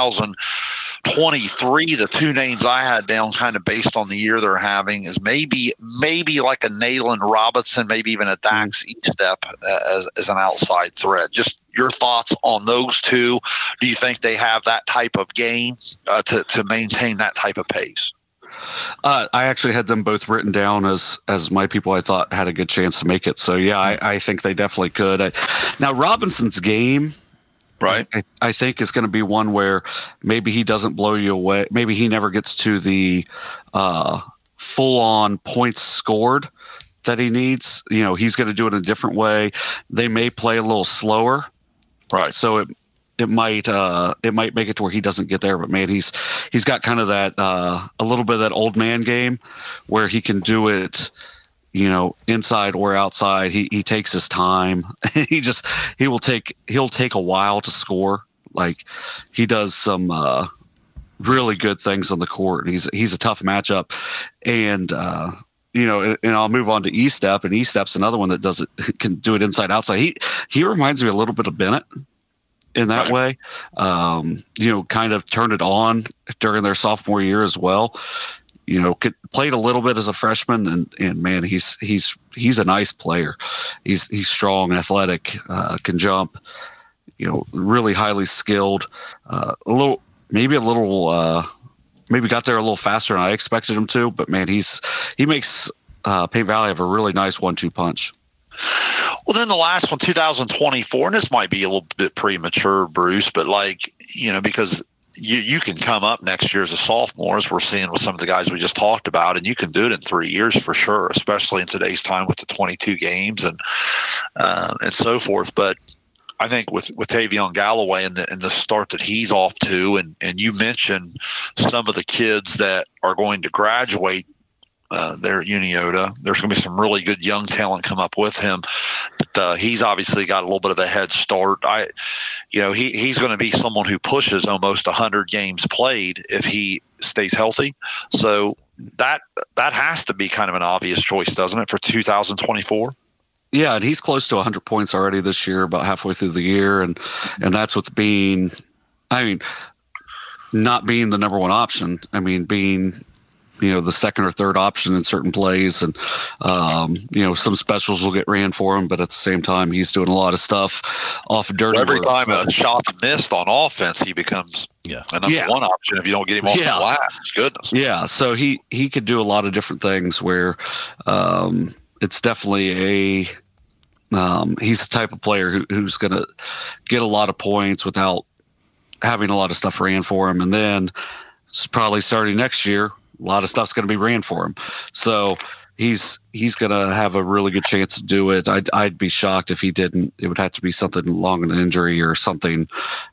2023. The 2 names I had down kind of based on the year they're having is maybe like a Nayland Robinson, maybe even a Dax Estep as an outside threat. Just your thoughts on those 2. Do you think they have that type of game to maintain that type of pace? I actually had them both written down as my people I thought had a good chance to make it. So, yeah, I think they definitely could. Now, Robinson's game, right, I think is going to be one where maybe he doesn't blow you away. Maybe he never gets to the full-on points scored that he needs. He's going to do it in a different way. They may play a little slower. Right. So it might make it to where he doesn't get there, but man, he's got kind of that a little bit of that old man game where he can do it, inside or outside. He takes his time. He'll take a while to score. Like he does some really good things on the court, and he's a tough matchup. And and I'll move on to E-Step, and E-Step's another one that does it, can do it inside outside. He reminds me a little bit of Bennett in that way. Kind of turned it on during their sophomore year as well. Played a little bit as a freshman, and man, he's a nice player. He's strong and athletic, can jump. Really highly skilled. Maybe got there a little faster than I expected him to, but man, he makes Paint Valley have a really nice 1-2 punch. Well, then the last one, 2024, and this might be a little bit premature, Bruce, but because you can come up next year as a sophomore, as we're seeing with some of the guys we just talked about, and you can do it in 3 years for sure, especially in today's time with the 22 games and so forth. But I think with Tavion Galloway and the start that he's off to, and you mentioned some of the kids that are going to graduate there at Uniota, there's going to be some really good young talent come up with him. But he's obviously got a little bit of a head start. He's going to be someone who pushes almost 100 games played if he stays healthy. So that has to be kind of an obvious choice, doesn't it, for 2024? Yeah, and he's close to 100 points already this year, about halfway through the year, and that's with not being the number one option. Being the second or third option in certain plays, and some specials will get ran for him, but at the same time, he's doing a lot of stuff off of dirty. Every time a shot's missed on offense, he becomes a number one option if you don't get him off the glass. Goodness. Yeah, so he could do a lot of different things where it's definitely he's the type of player who's going to get a lot of points without having a lot of stuff ran for him. And then probably starting next year, a lot of stuff's going to be ran for him. So he's going to have a really good chance to do it. I'd be shocked if he didn't. It would have to be something along an injury or something,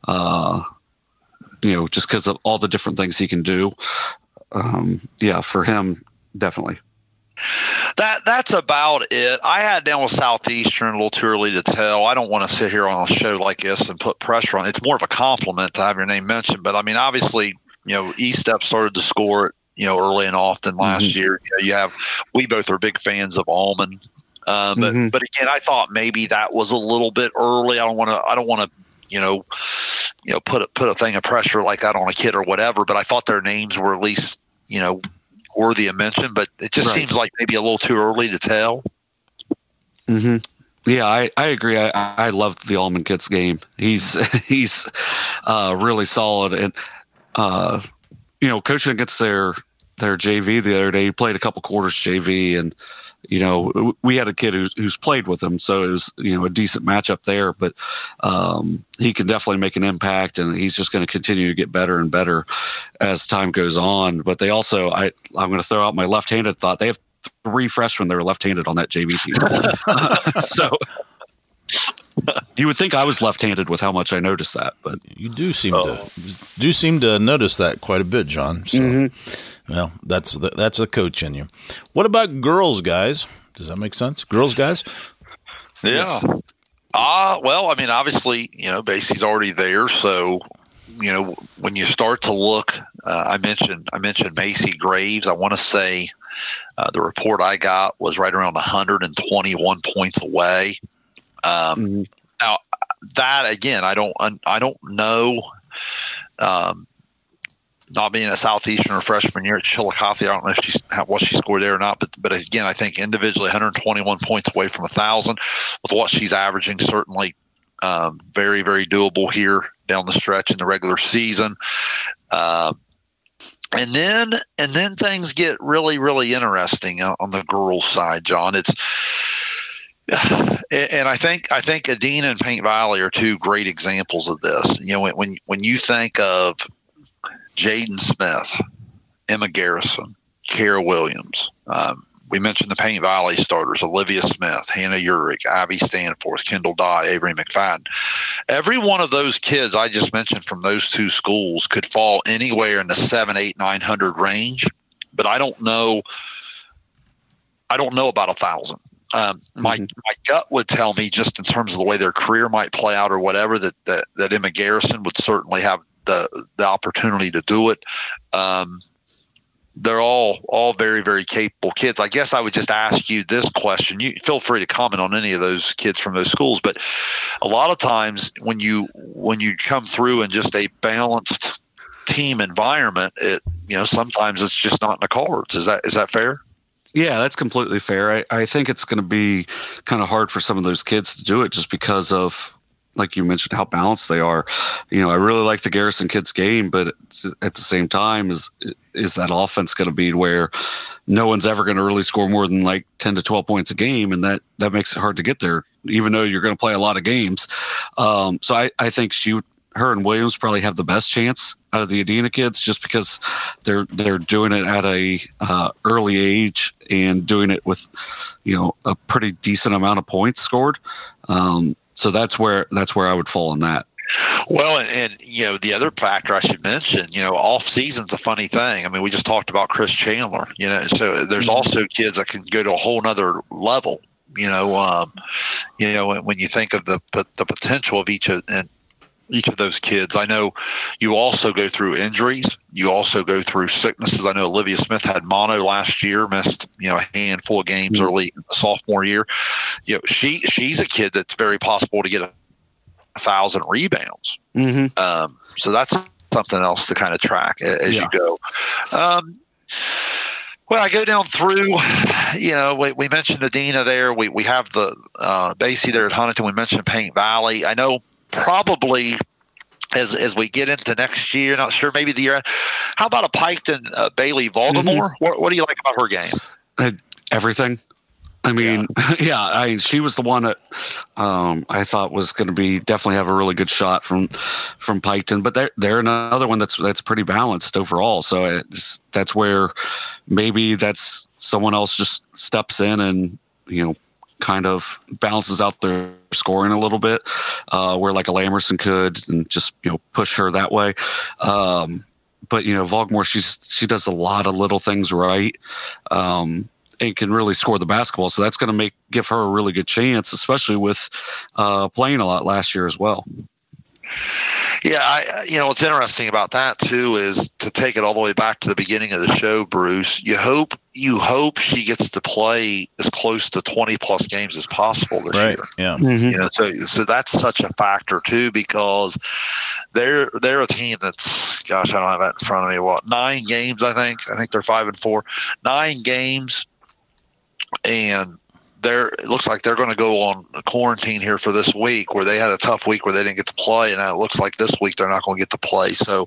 just because of all the different things he can do. For him, definitely. That's about it. I had down with Southeastern, a little too early to tell. I don't want to sit here on a show like this and put pressure on it. It's more of a compliment to have your name mentioned. But obviously, E-Step started to score it, early and often last year. We both are big fans of Allman. But again, I thought maybe that was a little bit early. I don't want to, put a thing of pressure like that on a kid or whatever. But I thought their names were at least, worthy of mention, but it just seems like maybe a little too early to tell. Mm-hmm. Yeah, I agree. I love the Allman kid's game. He's really solid, and coaching against their JV the other day, he played a couple quarters JV, and we had a kid who's played with him, so it was a decent matchup there. But he can definitely make an impact, and he's just going to continue to get better and better as time goes on. But they also, I'm going to throw out my left-handed thought. They have 3 freshmen that are left-handed on that JV team. So you would think I was left-handed with how much I noticed that, but you do seem to notice that quite a bit, John. So, well, that's the coach in you. What about girls, guys? Does that make sense? Girls, guys? Yeah. Yes. Obviously, Basie's already there, so when you start to look, I mentioned Macy Graves. I want to say the report I got was right around 121 points away. Now that again, I don't know. Not being a Southeastern or freshman year at Chillicothe, I don't know if what she scored there or not. But again, I think individually 121 points away from 1,000 with what she's averaging, certainly very, very doable here down the stretch in the regular season. And then things get really, really interesting on the girls' side, John. And I think Adina and Paint Valley are 2 great examples of this. When you think of Jaden Smith, Emma Garrison, Kara Williams, we mentioned the Paint Valley starters: Olivia Smith, Hannah Urick, Abby Stanforth, Kendall Dye, Avery McFadden. Every one of those kids I just mentioned from those 2 schools could fall anywhere in the 700, 800, 900 range, but I don't know about 1,000. My gut would tell me, just in terms of the way their career might play out or whatever, that Emma Garrison would certainly have the opportunity to do it. they're all very, very capable kids. I guess I would just ask you this question. You feel free to comment on any of those kids from those schools, but a lot of times when you come through in just a balanced team environment, sometimes it's just not in the cards. Is that fair? Yeah, that's completely fair. I think it's going to be kind of hard for some of those kids to do it just because of, like you mentioned, how balanced they are. I really like the Garrison kids game, but at the same time, is that offense going to be where no one's ever going to really score more than like 10 to 12 points a game, and that makes it hard to get there, even though you're going to play a lot of games. So I think her and Williams probably have the best chance out of the Adena kids, just because they're doing it at a early age and doing it with a pretty decent amount of points scored. So that's where I would fall on that. Well, and the other factor I should mention, off season's a funny thing. I mean, we just talked about Chris Chandler, so there's also kids that can go to a whole nother level, when you think of the potential of each of those kids. I know you also go through injuries. You also go through sicknesses. I know Olivia Smith had mono last year, missed, a handful of games early in the sophomore year. She's a kid that's very possible to get 1,000 rebounds. Mm-hmm. So that's something else to kind of track as you go. Well, I go down through, we mentioned Adena there. We have the Basie there at Huntington. We mentioned Paint Valley. I know probably as we get into next year, not sure, maybe the year. How about a Piketon Bailey Voldemort? Mm-hmm. What do you like about her game? Everything. I mean, she was the one that I thought was going to definitely have a really good shot from Piketon, but they're another one that's pretty balanced overall. So that's where maybe that's someone else just steps in and kind of balances out their scoring a little bit, where like a Lamerson could, and just push her that way. But Voldemort, she does a lot of little things right. And can really score the basketball. So that's going to give her a really good chance, especially with playing a lot last year as well. Yeah, what's interesting about that too is, to take it all the way back to the beginning of the show, Bruce, you hope she gets to play as close to 20 plus games as possible this year. Yeah. Mm-hmm. So that's such a factor too, because they're a team that's, gosh, I don't have that in front of me. 9 games, I think they're 5-4, 9 games. And it looks like they're going to go on a quarantine here for this week, where they had a tough week where they didn't get to play, and it looks like this week they're not going to get to play. So,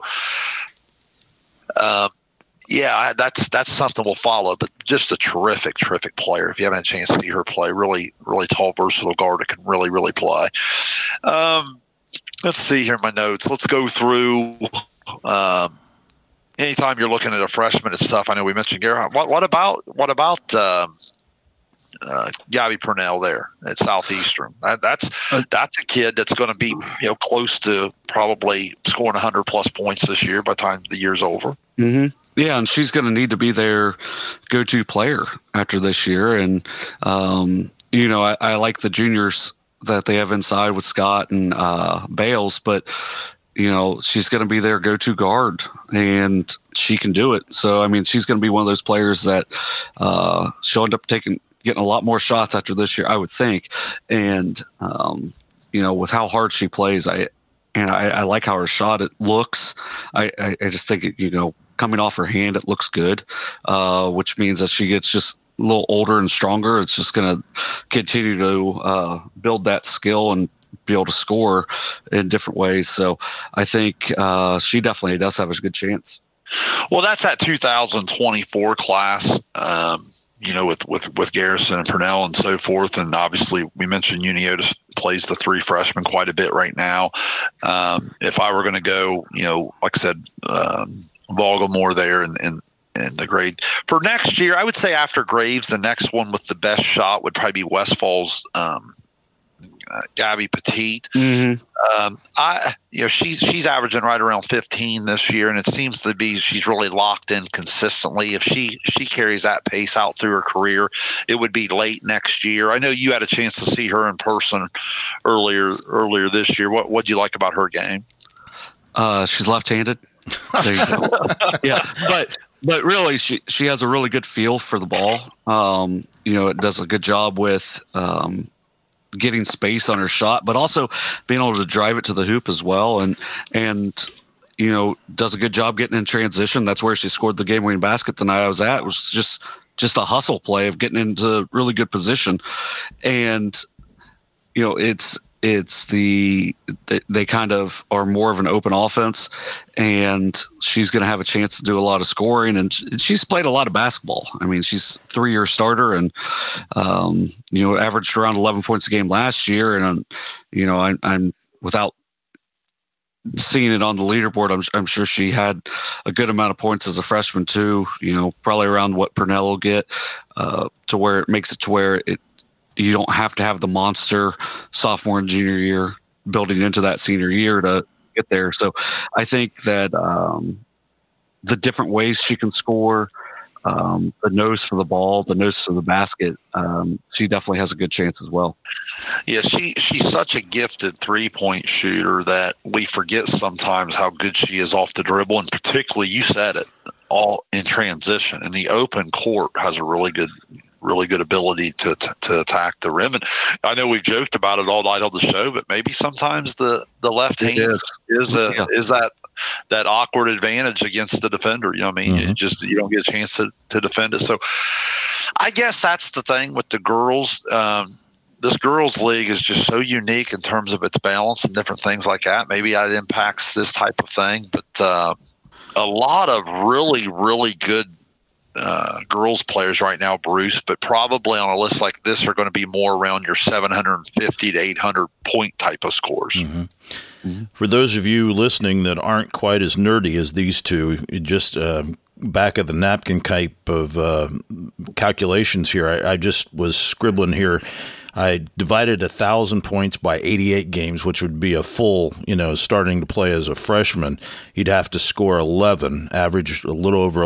that's something we'll follow. But just a terrific player. If you haven't had a chance to see her play, really, really tall, versatile guard that can really, really play. Let's see here in my notes. Let's go through. Anytime you're looking at a freshman and stuff, I know we mentioned Gerhardt. What about Gabby Purnell there at Southeastern? That's a kid that's going to be close to probably scoring 100 plus points this year by the time the year's over. Mm-hmm. Yeah, and she's going to need to be their go-to player after this year. And I like the juniors that they have inside with Scott and Bales, but she's going to be their go-to guard, and she can do it. So, I mean, she's going to be one of those players that she'll end up getting a lot more shots after this year, I would think. And, with how hard she plays, I like how her shot, it looks. I just think, coming off her hand, it looks good, which means that she gets just a little older and stronger. It's just going to continue to build that skill and be able to score in different ways. So I think she definitely does have a good chance. Well, that's that 2024 class, with Garrison and Purnell and so forth. And obviously we mentioned Uniotis plays the 3 freshmen quite a bit right now. If I were going to go, like I said, Vogelmore there and the grade for next year, I would say after Graves, the next one with the best shot would probably be Westfall's Gabby Petit. Mm-hmm. She's averaging right around 15 this year, and it seems to be she's really locked in consistently. If she carries that pace out through her career, it would be late next year. I know you had a chance to see her in person earlier this year. What'd you like about her game? She's left-handed. There you go. Yeah, but But really, she has a really good feel for the ball. It does a good job with getting space on her shot, but also being able to drive it to the hoop as well. And does a good job getting in transition. That's where she scored the game-winning basket the night I was at. It was just a hustle play of getting into really good position. And, they kind of are more of an open offense, and she's going to have a chance to do a lot of scoring. And she's played a lot of basketball. I mean, she's a 3-year starter, and averaged around 11 points a game last year. And I'm without seeing it on the leaderboard, I'm sure she had a good amount of points as a freshman too. Probably around what Purnell will get, to where it makes it to where you don't have to have the monster sophomore and junior year building into that senior year to get there. So I think that the different ways she can score, the nose for the ball, the nose for the basket, she definitely has a good chance as well. Yeah, she's such a gifted 3-point shooter that we forget sometimes how good she is off the dribble, and particularly, you said it, all in transition. And the open court has a really good ability to attack the rim. And I know we've joked about it all night on the show, but maybe sometimes the left hand is that awkward advantage against the defender. You know what I mean? Mm-hmm. You don't get a chance to defend it. So I guess that's the thing with the girls. This girls league is just so unique in terms of its balance and different things like that. Maybe that impacts this type of thing, but a lot of really, really good girls players right now, Bruce, but probably on a list like this are going to be more around your 750 to 800 point type of scores. Mm-hmm. Mm-hmm. For those of you listening that aren't quite as nerdy as these two, just back of the napkin type of calculations here, I just was scribbling here. I divided 1,000 points by 88 games, which would be a full, starting to play as a freshman. He'd have to score 11, average a little over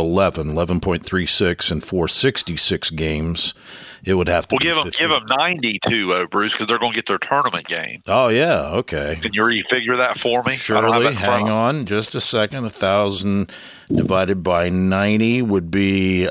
11.36 in 466 games. It would have to give them 92, Bruce, because they're going to get their tournament game. Oh, yeah, okay. Can you refigure that for me? Surely. Hang on just a second. 1,000 divided by 90 would be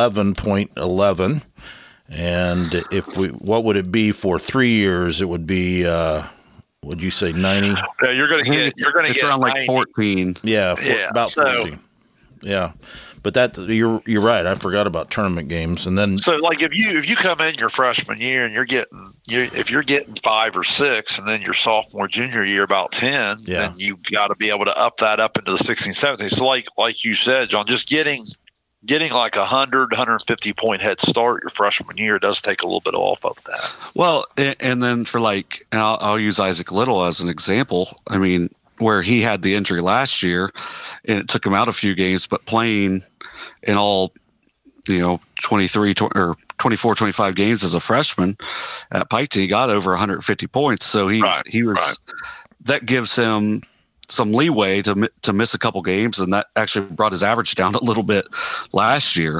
11.11. And what would it be for 3 years? It would be, would you say 90? Yeah, you're going to get around 90. like 14. Yeah, about 14. Yeah, but you're right. I forgot about tournament games, and then like if you come in your freshman year and if you're getting 5 or 6, and then your sophomore junior year about 10, then you got to be able to up that up into the 16, 17. So like you said, John, just getting like 100, 150 point head start your freshman year does take a little bit off of that. Well, and then for and I'll use Isaac Little as an example. I mean, where he had the injury last year and it took him out a few games, but playing in all, 24, 25 games as a freshman at Pike, he got over 150 points. So he was, that gives him some leeway to miss a couple games, and that actually brought his average down a little bit last year.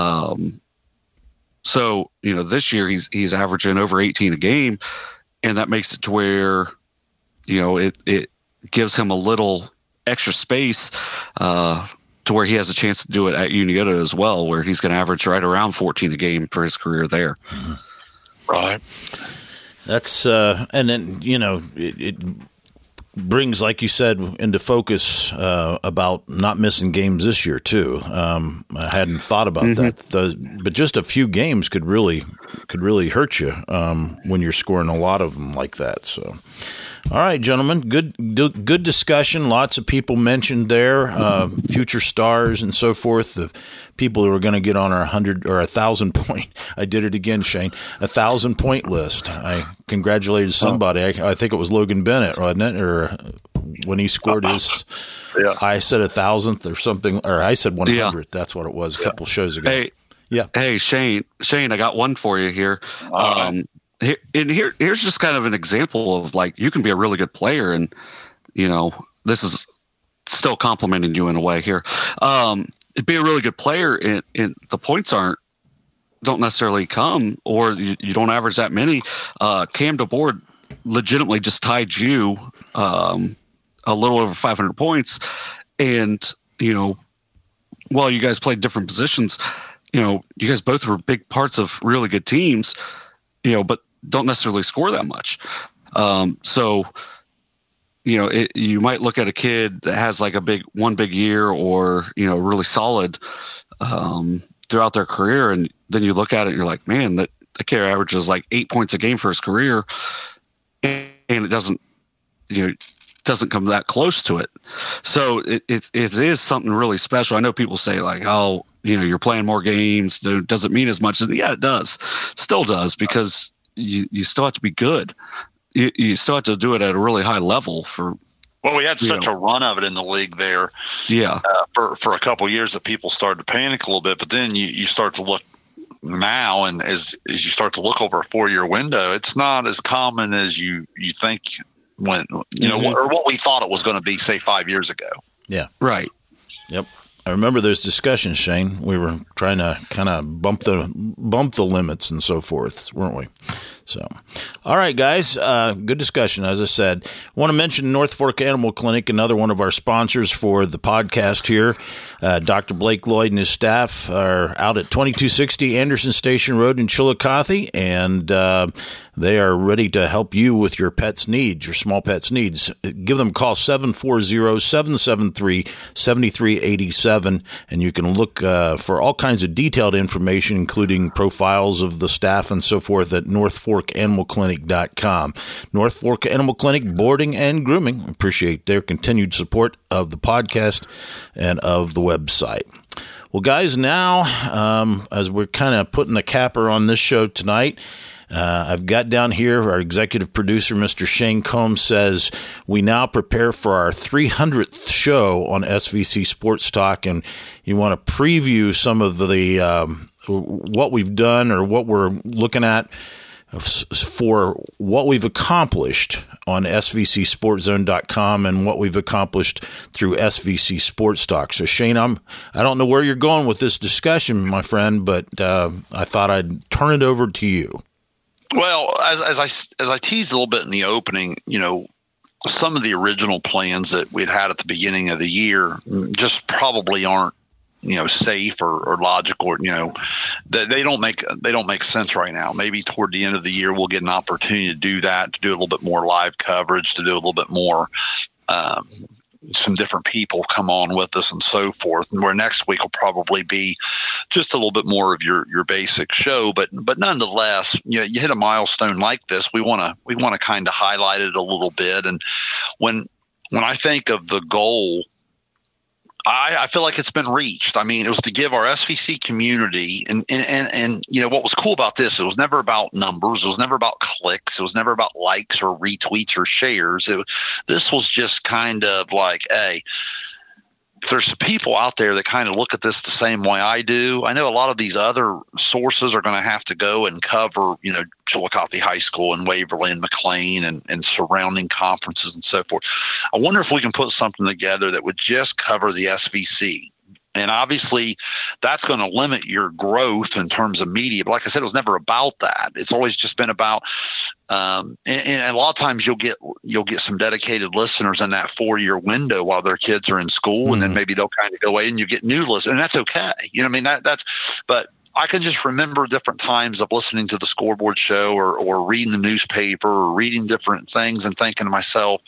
So this year he's averaging over 18 a game, and that makes it to where it gives him a little extra space to where he has a chance to do it at Uniota as well, where he's going to average right around 14 a game for his career there. Mm-hmm. Right. That's and then it brings, like you said, into focus about not missing games this year too. I hadn't thought about that, but just a few games could really hurt you when you're scoring a lot of them like that. So, all right, gentlemen, good discussion. Lots of people mentioned there, future stars and so forth. The people who are going to get on our 100 or 1,000 point. I did it again, Shane. 1,000 point list. I congratulated somebody. I think it was Logan Bennett, wasn't it? Or when he scored his, I said 1,000th or something, or I said 100th. Yeah. That's what it was a couple shows ago. Hey, Shane, I got one for you here. Here's just kind of an example of like, you can be a really good player, and this is still complimenting you in a way here. Be a really good player, and the points don't necessarily come, or you don't average that many. Cam DeBoer legitimately just tied you a little over 500 points, and while you guys played different positions, you guys both were big parts of really good teams, but don't necessarily score that much. So, you might look at a kid that has like one big year or, really solid throughout their career. And then you look at it and you're like, man, that kid averages like 8 points a game for his career. And it doesn't come that close to it. So it is something really special. I know people say like, oh, you're playing more games. Does it mean as much? Yeah, it does. Still does, because you still have to be good. You still have to do it at a really high level Well, we had such a run of it in the league there. Yeah. For a couple of years that people started to panic a little bit, but then you start to look now, and as you start to look over a 4-year window, it's not as common as you think when, or what we thought it was going to be, say 5 years ago. Yeah. Right. Yep. I remember those discussions, Shane. We were trying to kind of bump the limits and so forth, weren't we? So, all right, guys, good discussion. As I said, I want to mention North Fork Animal Clinic, another one of our sponsors for the podcast here. Dr. Blake Lloyd and his staff are out at 2260 Anderson Station Road in Chillicothe, and they are ready to help you with your pet's needs, your small pet's needs. Give them a call, 740-773-7387, and you can look for all kinds of detailed information, including profiles of the staff and so forth, at northforkanimalclinic.com. North Fork Animal Clinic, boarding and grooming. Appreciate their continued support of the podcast and of the website. Well, guys, now as we're kind of putting the capper on this show tonight, I've got down here, our executive producer, Mr. Shane Combs, says we now prepare for our 300th show on SVC Sports Talk, and you want to preview some of the what we've done or what we're looking at for what we've accomplished on svcsportzone.com and what we've accomplished through SVC Sports Talk. So, Shane, I don't know where you're going with this discussion, my friend, but I thought I'd turn it over to you. Well, as I teased a little bit in the opening, some of the original plans that we'd had at the beginning of the year just probably aren't, safe or logical, or, they don't make sense right now. Maybe toward the end of the year, we'll get an opportunity to do that, to do a little bit more live coverage, to do a little bit more, some different people come on with us and so forth. And where next week will probably be just a little bit more of your basic show, but nonetheless, you hit a milestone like this, we want to kind of highlight it a little bit. And when I think of the goal, I feel like it's been reached. I mean, it was to give our SVC community, and what was cool about this, it was never about numbers. It was never about clicks. It was never about likes or retweets or shares. This was just kind of like, hey, there's some people out there that kind of look at this the same way I do. I know a lot of these other sources are going to have to go and cover, Chillicothe High School and Waverly and McLean and surrounding conferences and so forth. I wonder if we can put something together that would just cover the SVC. And obviously that's going to limit your growth in terms of media. But like I said, it was never about that. It's always just been about, and a lot of times you'll get some dedicated listeners in that 4-year window while their kids are in school. Mm-hmm. And then maybe they'll kind of go away and you get new listeners, and that's okay. But I can just remember different times of listening to the Scoreboard Show or reading the newspaper or reading different things and thinking to myself,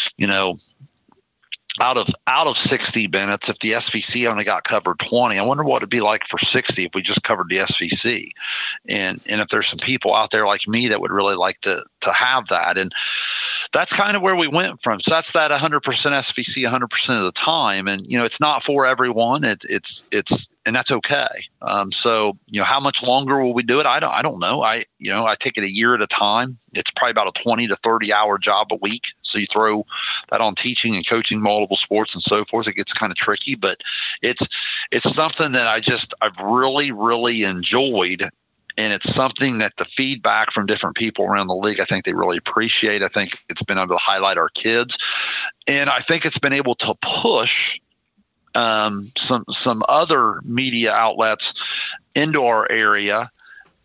out of 60 minutes, if the SVC only got covered 20, I wonder what it'd be like for 60 if we just covered the SVC. And if there's some people out there like me that would really like to have that. And that's kind of where we went from. So that's that 100% SVC 100% of the time. And, it's not for everyone. It's and that's okay. So, how much longer will we do it? I don't know. I take it a year at a time. It's probably about a 20 to 30 hour job a week. So you throw that on teaching and coaching multiple sports and so forth. It gets kind of tricky, but it's something that I've really, really enjoyed. And it's something that the feedback from different people around the league, I think they really appreciate. I think it's been able to highlight our kids, and I think it's been able to push some other media outlets into our area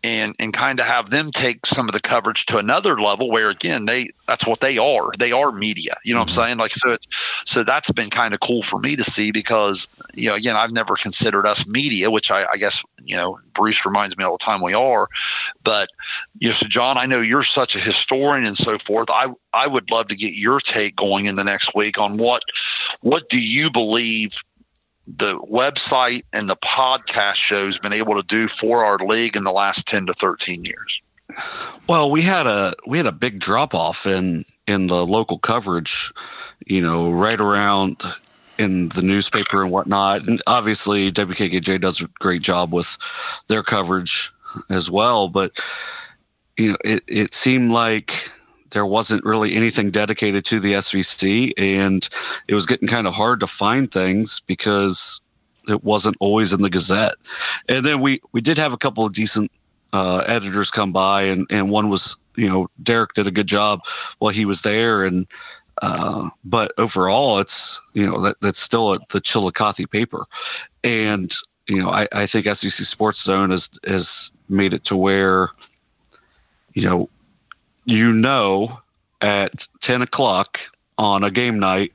and kind of have them take some of the coverage to another level where, again, that's what they are. They are media. You know what I'm saying? Like, so that's been kind of cool for me to see because, again, I've never considered us media, which I guess, Bruce reminds me all the time we are. But, so John, I know you're such a historian and so forth. I would love to get your take going in the next week on what do you believe the website and the podcast show's been able to do for our league in the last 10 to 13 years? Well, we had a big drop off in the local coverage, right around in the newspaper and whatnot. And obviously WKKJ does a great job with their coverage as well. But, it seemed like there wasn't really anything dedicated to the SVC, and it was getting kind of hard to find things because it wasn't always in the Gazette. And then we did have a couple of decent editors come by, and one was, Derek did a good job while he was there. And but overall, it's, that's still the Chillicothe paper. And, I think SVC Sports Zone has made it to where, at 10 o'clock on a game night,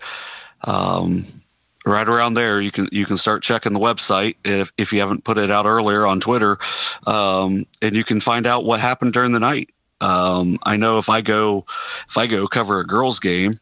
right around there, you can start checking the website if you haven't put it out earlier on Twitter, and you can find out what happened during the night. I know if I go cover a girls game,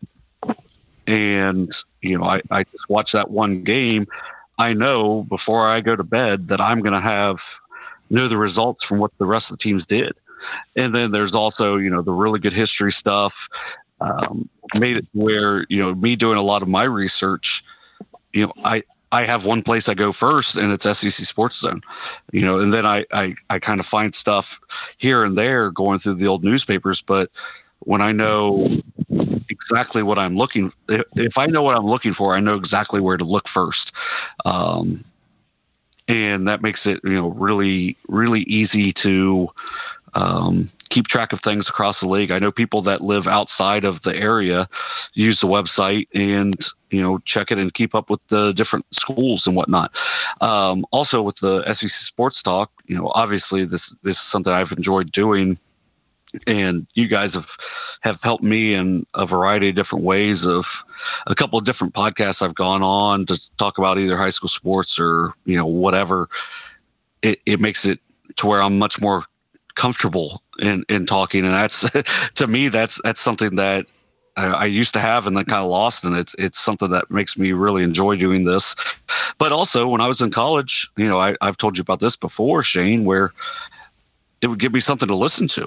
and I just watch that one game, I know before I go to bed that I'm going to know the results from what the rest of the teams did. And then there's also, the really good history stuff, made it where, me doing a lot of my research, I have one place I go first, and it's SVC Sports Zone, and then I kind of find stuff here and there going through the old newspapers. But when I know exactly what I'm looking, if I know what I'm looking for, I know exactly where to look first. And that makes it, really, really easy to keep track of things across the league. I know people that live outside of the area use the website and, check it and keep up with the different schools and whatnot. Also with the SVC Sports Talk, obviously this is something I've enjoyed doing, and you guys have helped me in a variety of different ways of a couple of different podcasts I've gone on to talk about either high school sports or, whatever. It makes it to where I'm much more comfortable in talking, and that's to me that's something that I used to have and then kind of lost, and it's something that makes me really enjoy doing this. But also when I was in college, I've told you about this before, Shane, where it would give me something to listen to.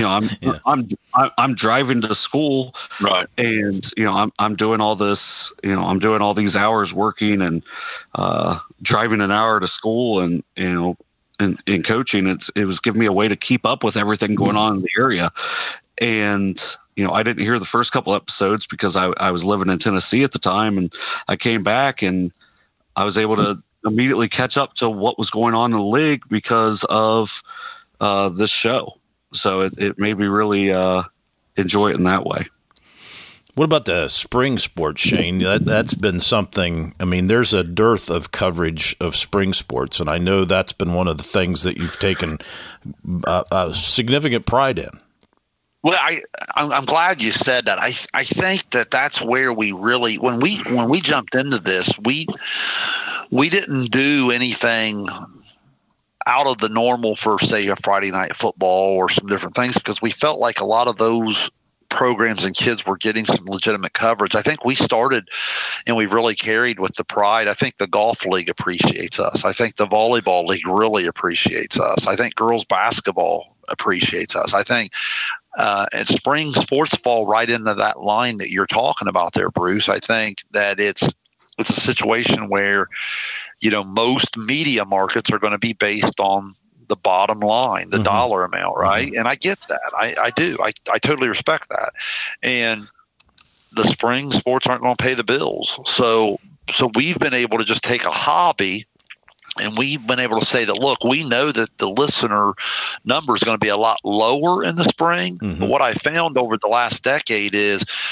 I'm driving to school, right, and I'm doing all this, I'm doing all these hours working and driving an hour to school, and in coaching, it was giving me a way to keep up with everything going on in the area. And, I didn't hear the first couple episodes because I was living in Tennessee at the time, and I came back and I was able to immediately catch up to what was going on in the league because of this show. So it made me really enjoy it in that way. What about the spring sports, Shane? That's been something. I mean, there's a dearth of coverage of spring sports, and I know that's been one of the things that you've taken a significant pride in. Well, I'm glad you said that. I think that's where we really, when we jumped into this, we didn't do anything out of the normal for, say, a Friday night football or some different things, because we felt like a lot of those programs and kids were getting some legitimate coverage. I think we started and we really carried with the pride. I think the golf league appreciates us. I think the volleyball league really appreciates us. I think girls basketball appreciates us. I think and spring sports fall right into that line that you're talking about there, Bruce. I think that it's a situation where, most media markets are going to be based on the bottom line, the dollar amount, right? And I get that. I do. I totally respect that. And the spring sports aren't going to pay the bills. So we've been able to just take a hobby, and we've been able to say that, look, we know that the listener number is going to be a lot lower in the spring. But what I found over the last decade is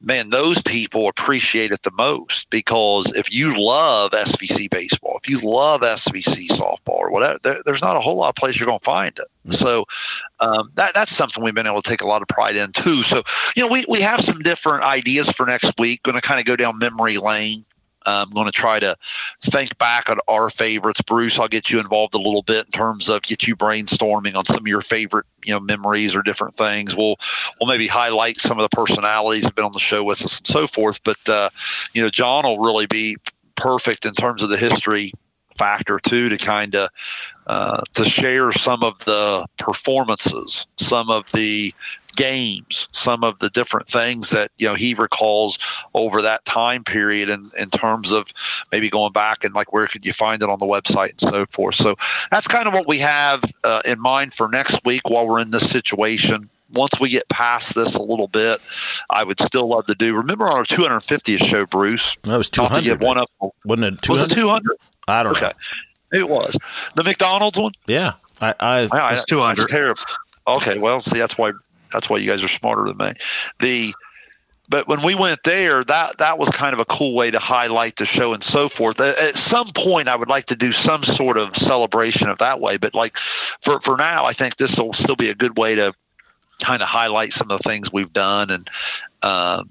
man, those people appreciate it the most, because if you love SVC baseball, if you love SVC softball or whatever, there's not a whole lot of places you're going to find it. Mm-hmm. So that's something we've been able to take a lot of pride in too. So, we have some different ideas for next week. Going to kind of go down memory lane. I'm going to try to think back on our favorites. Bruce, I'll get you involved a little bit in terms of get you brainstorming on some of your favorite, memories or different things. We'll maybe highlight some of the personalities who've been on the show with us and so forth. But, John will really be perfect in terms of the history factor too, to kind of to share some of the performances, some of the games, some of the different things that he recalls over that time period, in terms of maybe going back and like where could you find it on the website and so forth. So that's kind of what we have in mind for next week while we're in this situation. Once we get past this a little bit, I would still love to do. Remember on our 250th show, Bruce? That was 200. Not to get one up. Wasn't it 200? Was it 200? I don't know. It was the McDonald's one. Yeah, it's 200. Okay, well, see, that's why you guys are smarter than me. But when we went there, that was kind of a cool way to highlight the show and so forth. At some point, I would like to do some sort of celebration of that way. But like for now, I think this will still be a good way to kind of highlight some of the things we've done, and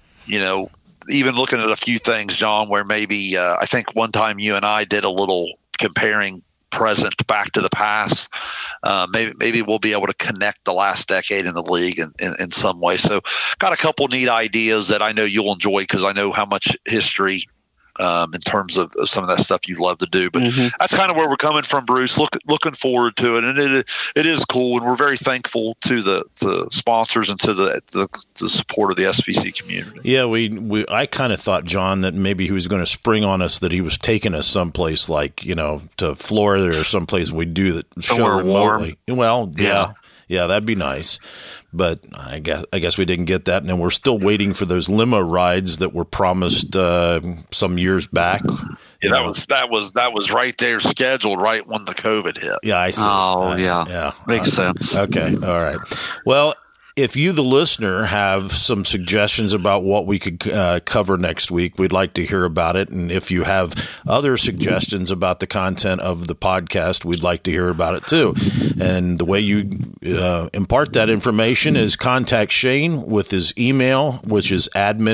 even looking at a few things, John, where maybe I think one time you and I did a little comparing present back to the past. Maybe we'll be able to connect the last decade in the league in some way. So got a couple neat ideas that I know you'll enjoy, because I know how much history in terms of some of that stuff you love to do. But that's kind of where we're coming from, Bruce. Looking forward to it. And it is cool. And we're very thankful to the sponsors and to the support of the SVC community. Yeah, I kind of thought, John, that maybe he was going to spring on us, that he was taking us someplace like, to Florida or someplace we do the show remotely. Warm. Well, yeah, that'd be nice. But I guess we didn't get that, and then we're still waiting for those limo rides that were promised some years back. Yeah, that was right there, scheduled right when the COVID hit. Yeah, I see. Oh, yeah, makes sense. Okay, all right. Well, if you, the listener, have some suggestions about what we could cover next week, we'd like to hear about it. And if you have other suggestions about the content of the podcast, we'd like to hear about it too. And the way you impart that information is contact Shane with his email, which is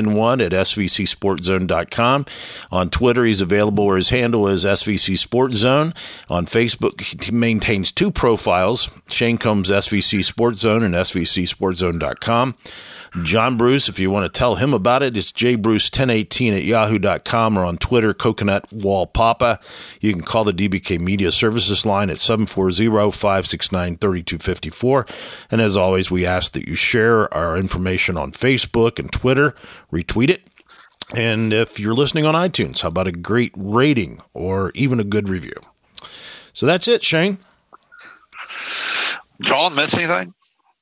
admin1@svcsportzone.com. On Twitter, he's available where his handle is SVC Sports Zone. On Facebook, he maintains two profiles, Shane Combs SVC Sports Zone and SVC Sports Zone.com. John Bruce, if you want to tell him about it, it's jbruce1018@yahoo.com, or on Twitter, Coconut Wall Papa. You can call the DBK Media Services line at 740-569-3254. And as always, we ask that you share our information on Facebook and Twitter, retweet it. And if you're listening on iTunes, how about a great rating or even a good review? So that's it, Shane. John, miss anything?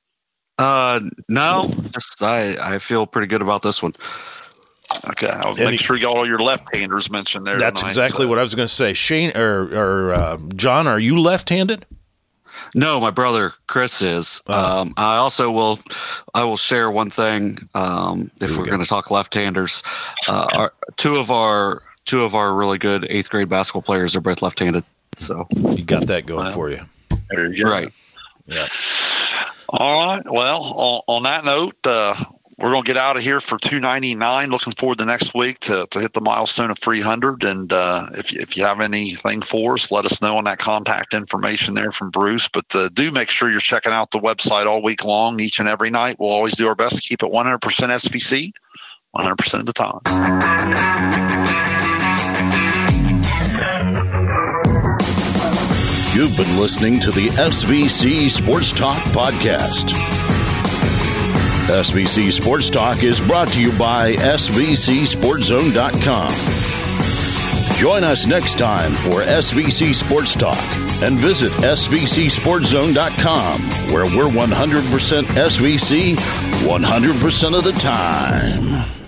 No, just I feel pretty good about this one. Okay, I'll make sure all your left-handers mentioned there. That's exactly what I was going to say. Shane or John, are you left-handed? No, my brother Chris is. I also will share one thing. If we're going to talk left-handers, two of our really good 8th grade basketball players are both left-handed. So you got that going for you. There you go. Right. Yeah. All right. Well, on that note, we're going to get out of here for 299. Looking forward to next week to hit the milestone of 300. And if you have anything for us, let us know on that contact information there from Bruce. But do make sure you're checking out the website all week long, each and every night. We'll always do our best to keep it 100% SVC, 100% of the time. You've been listening to the SVC Sports Talk podcast. SVC Sports Talk is brought to you by SVCSportsZone.com. Join us next time for SVC Sports Talk and visit SVCSportsZone.com, where we're 100% SVC 100% of the time.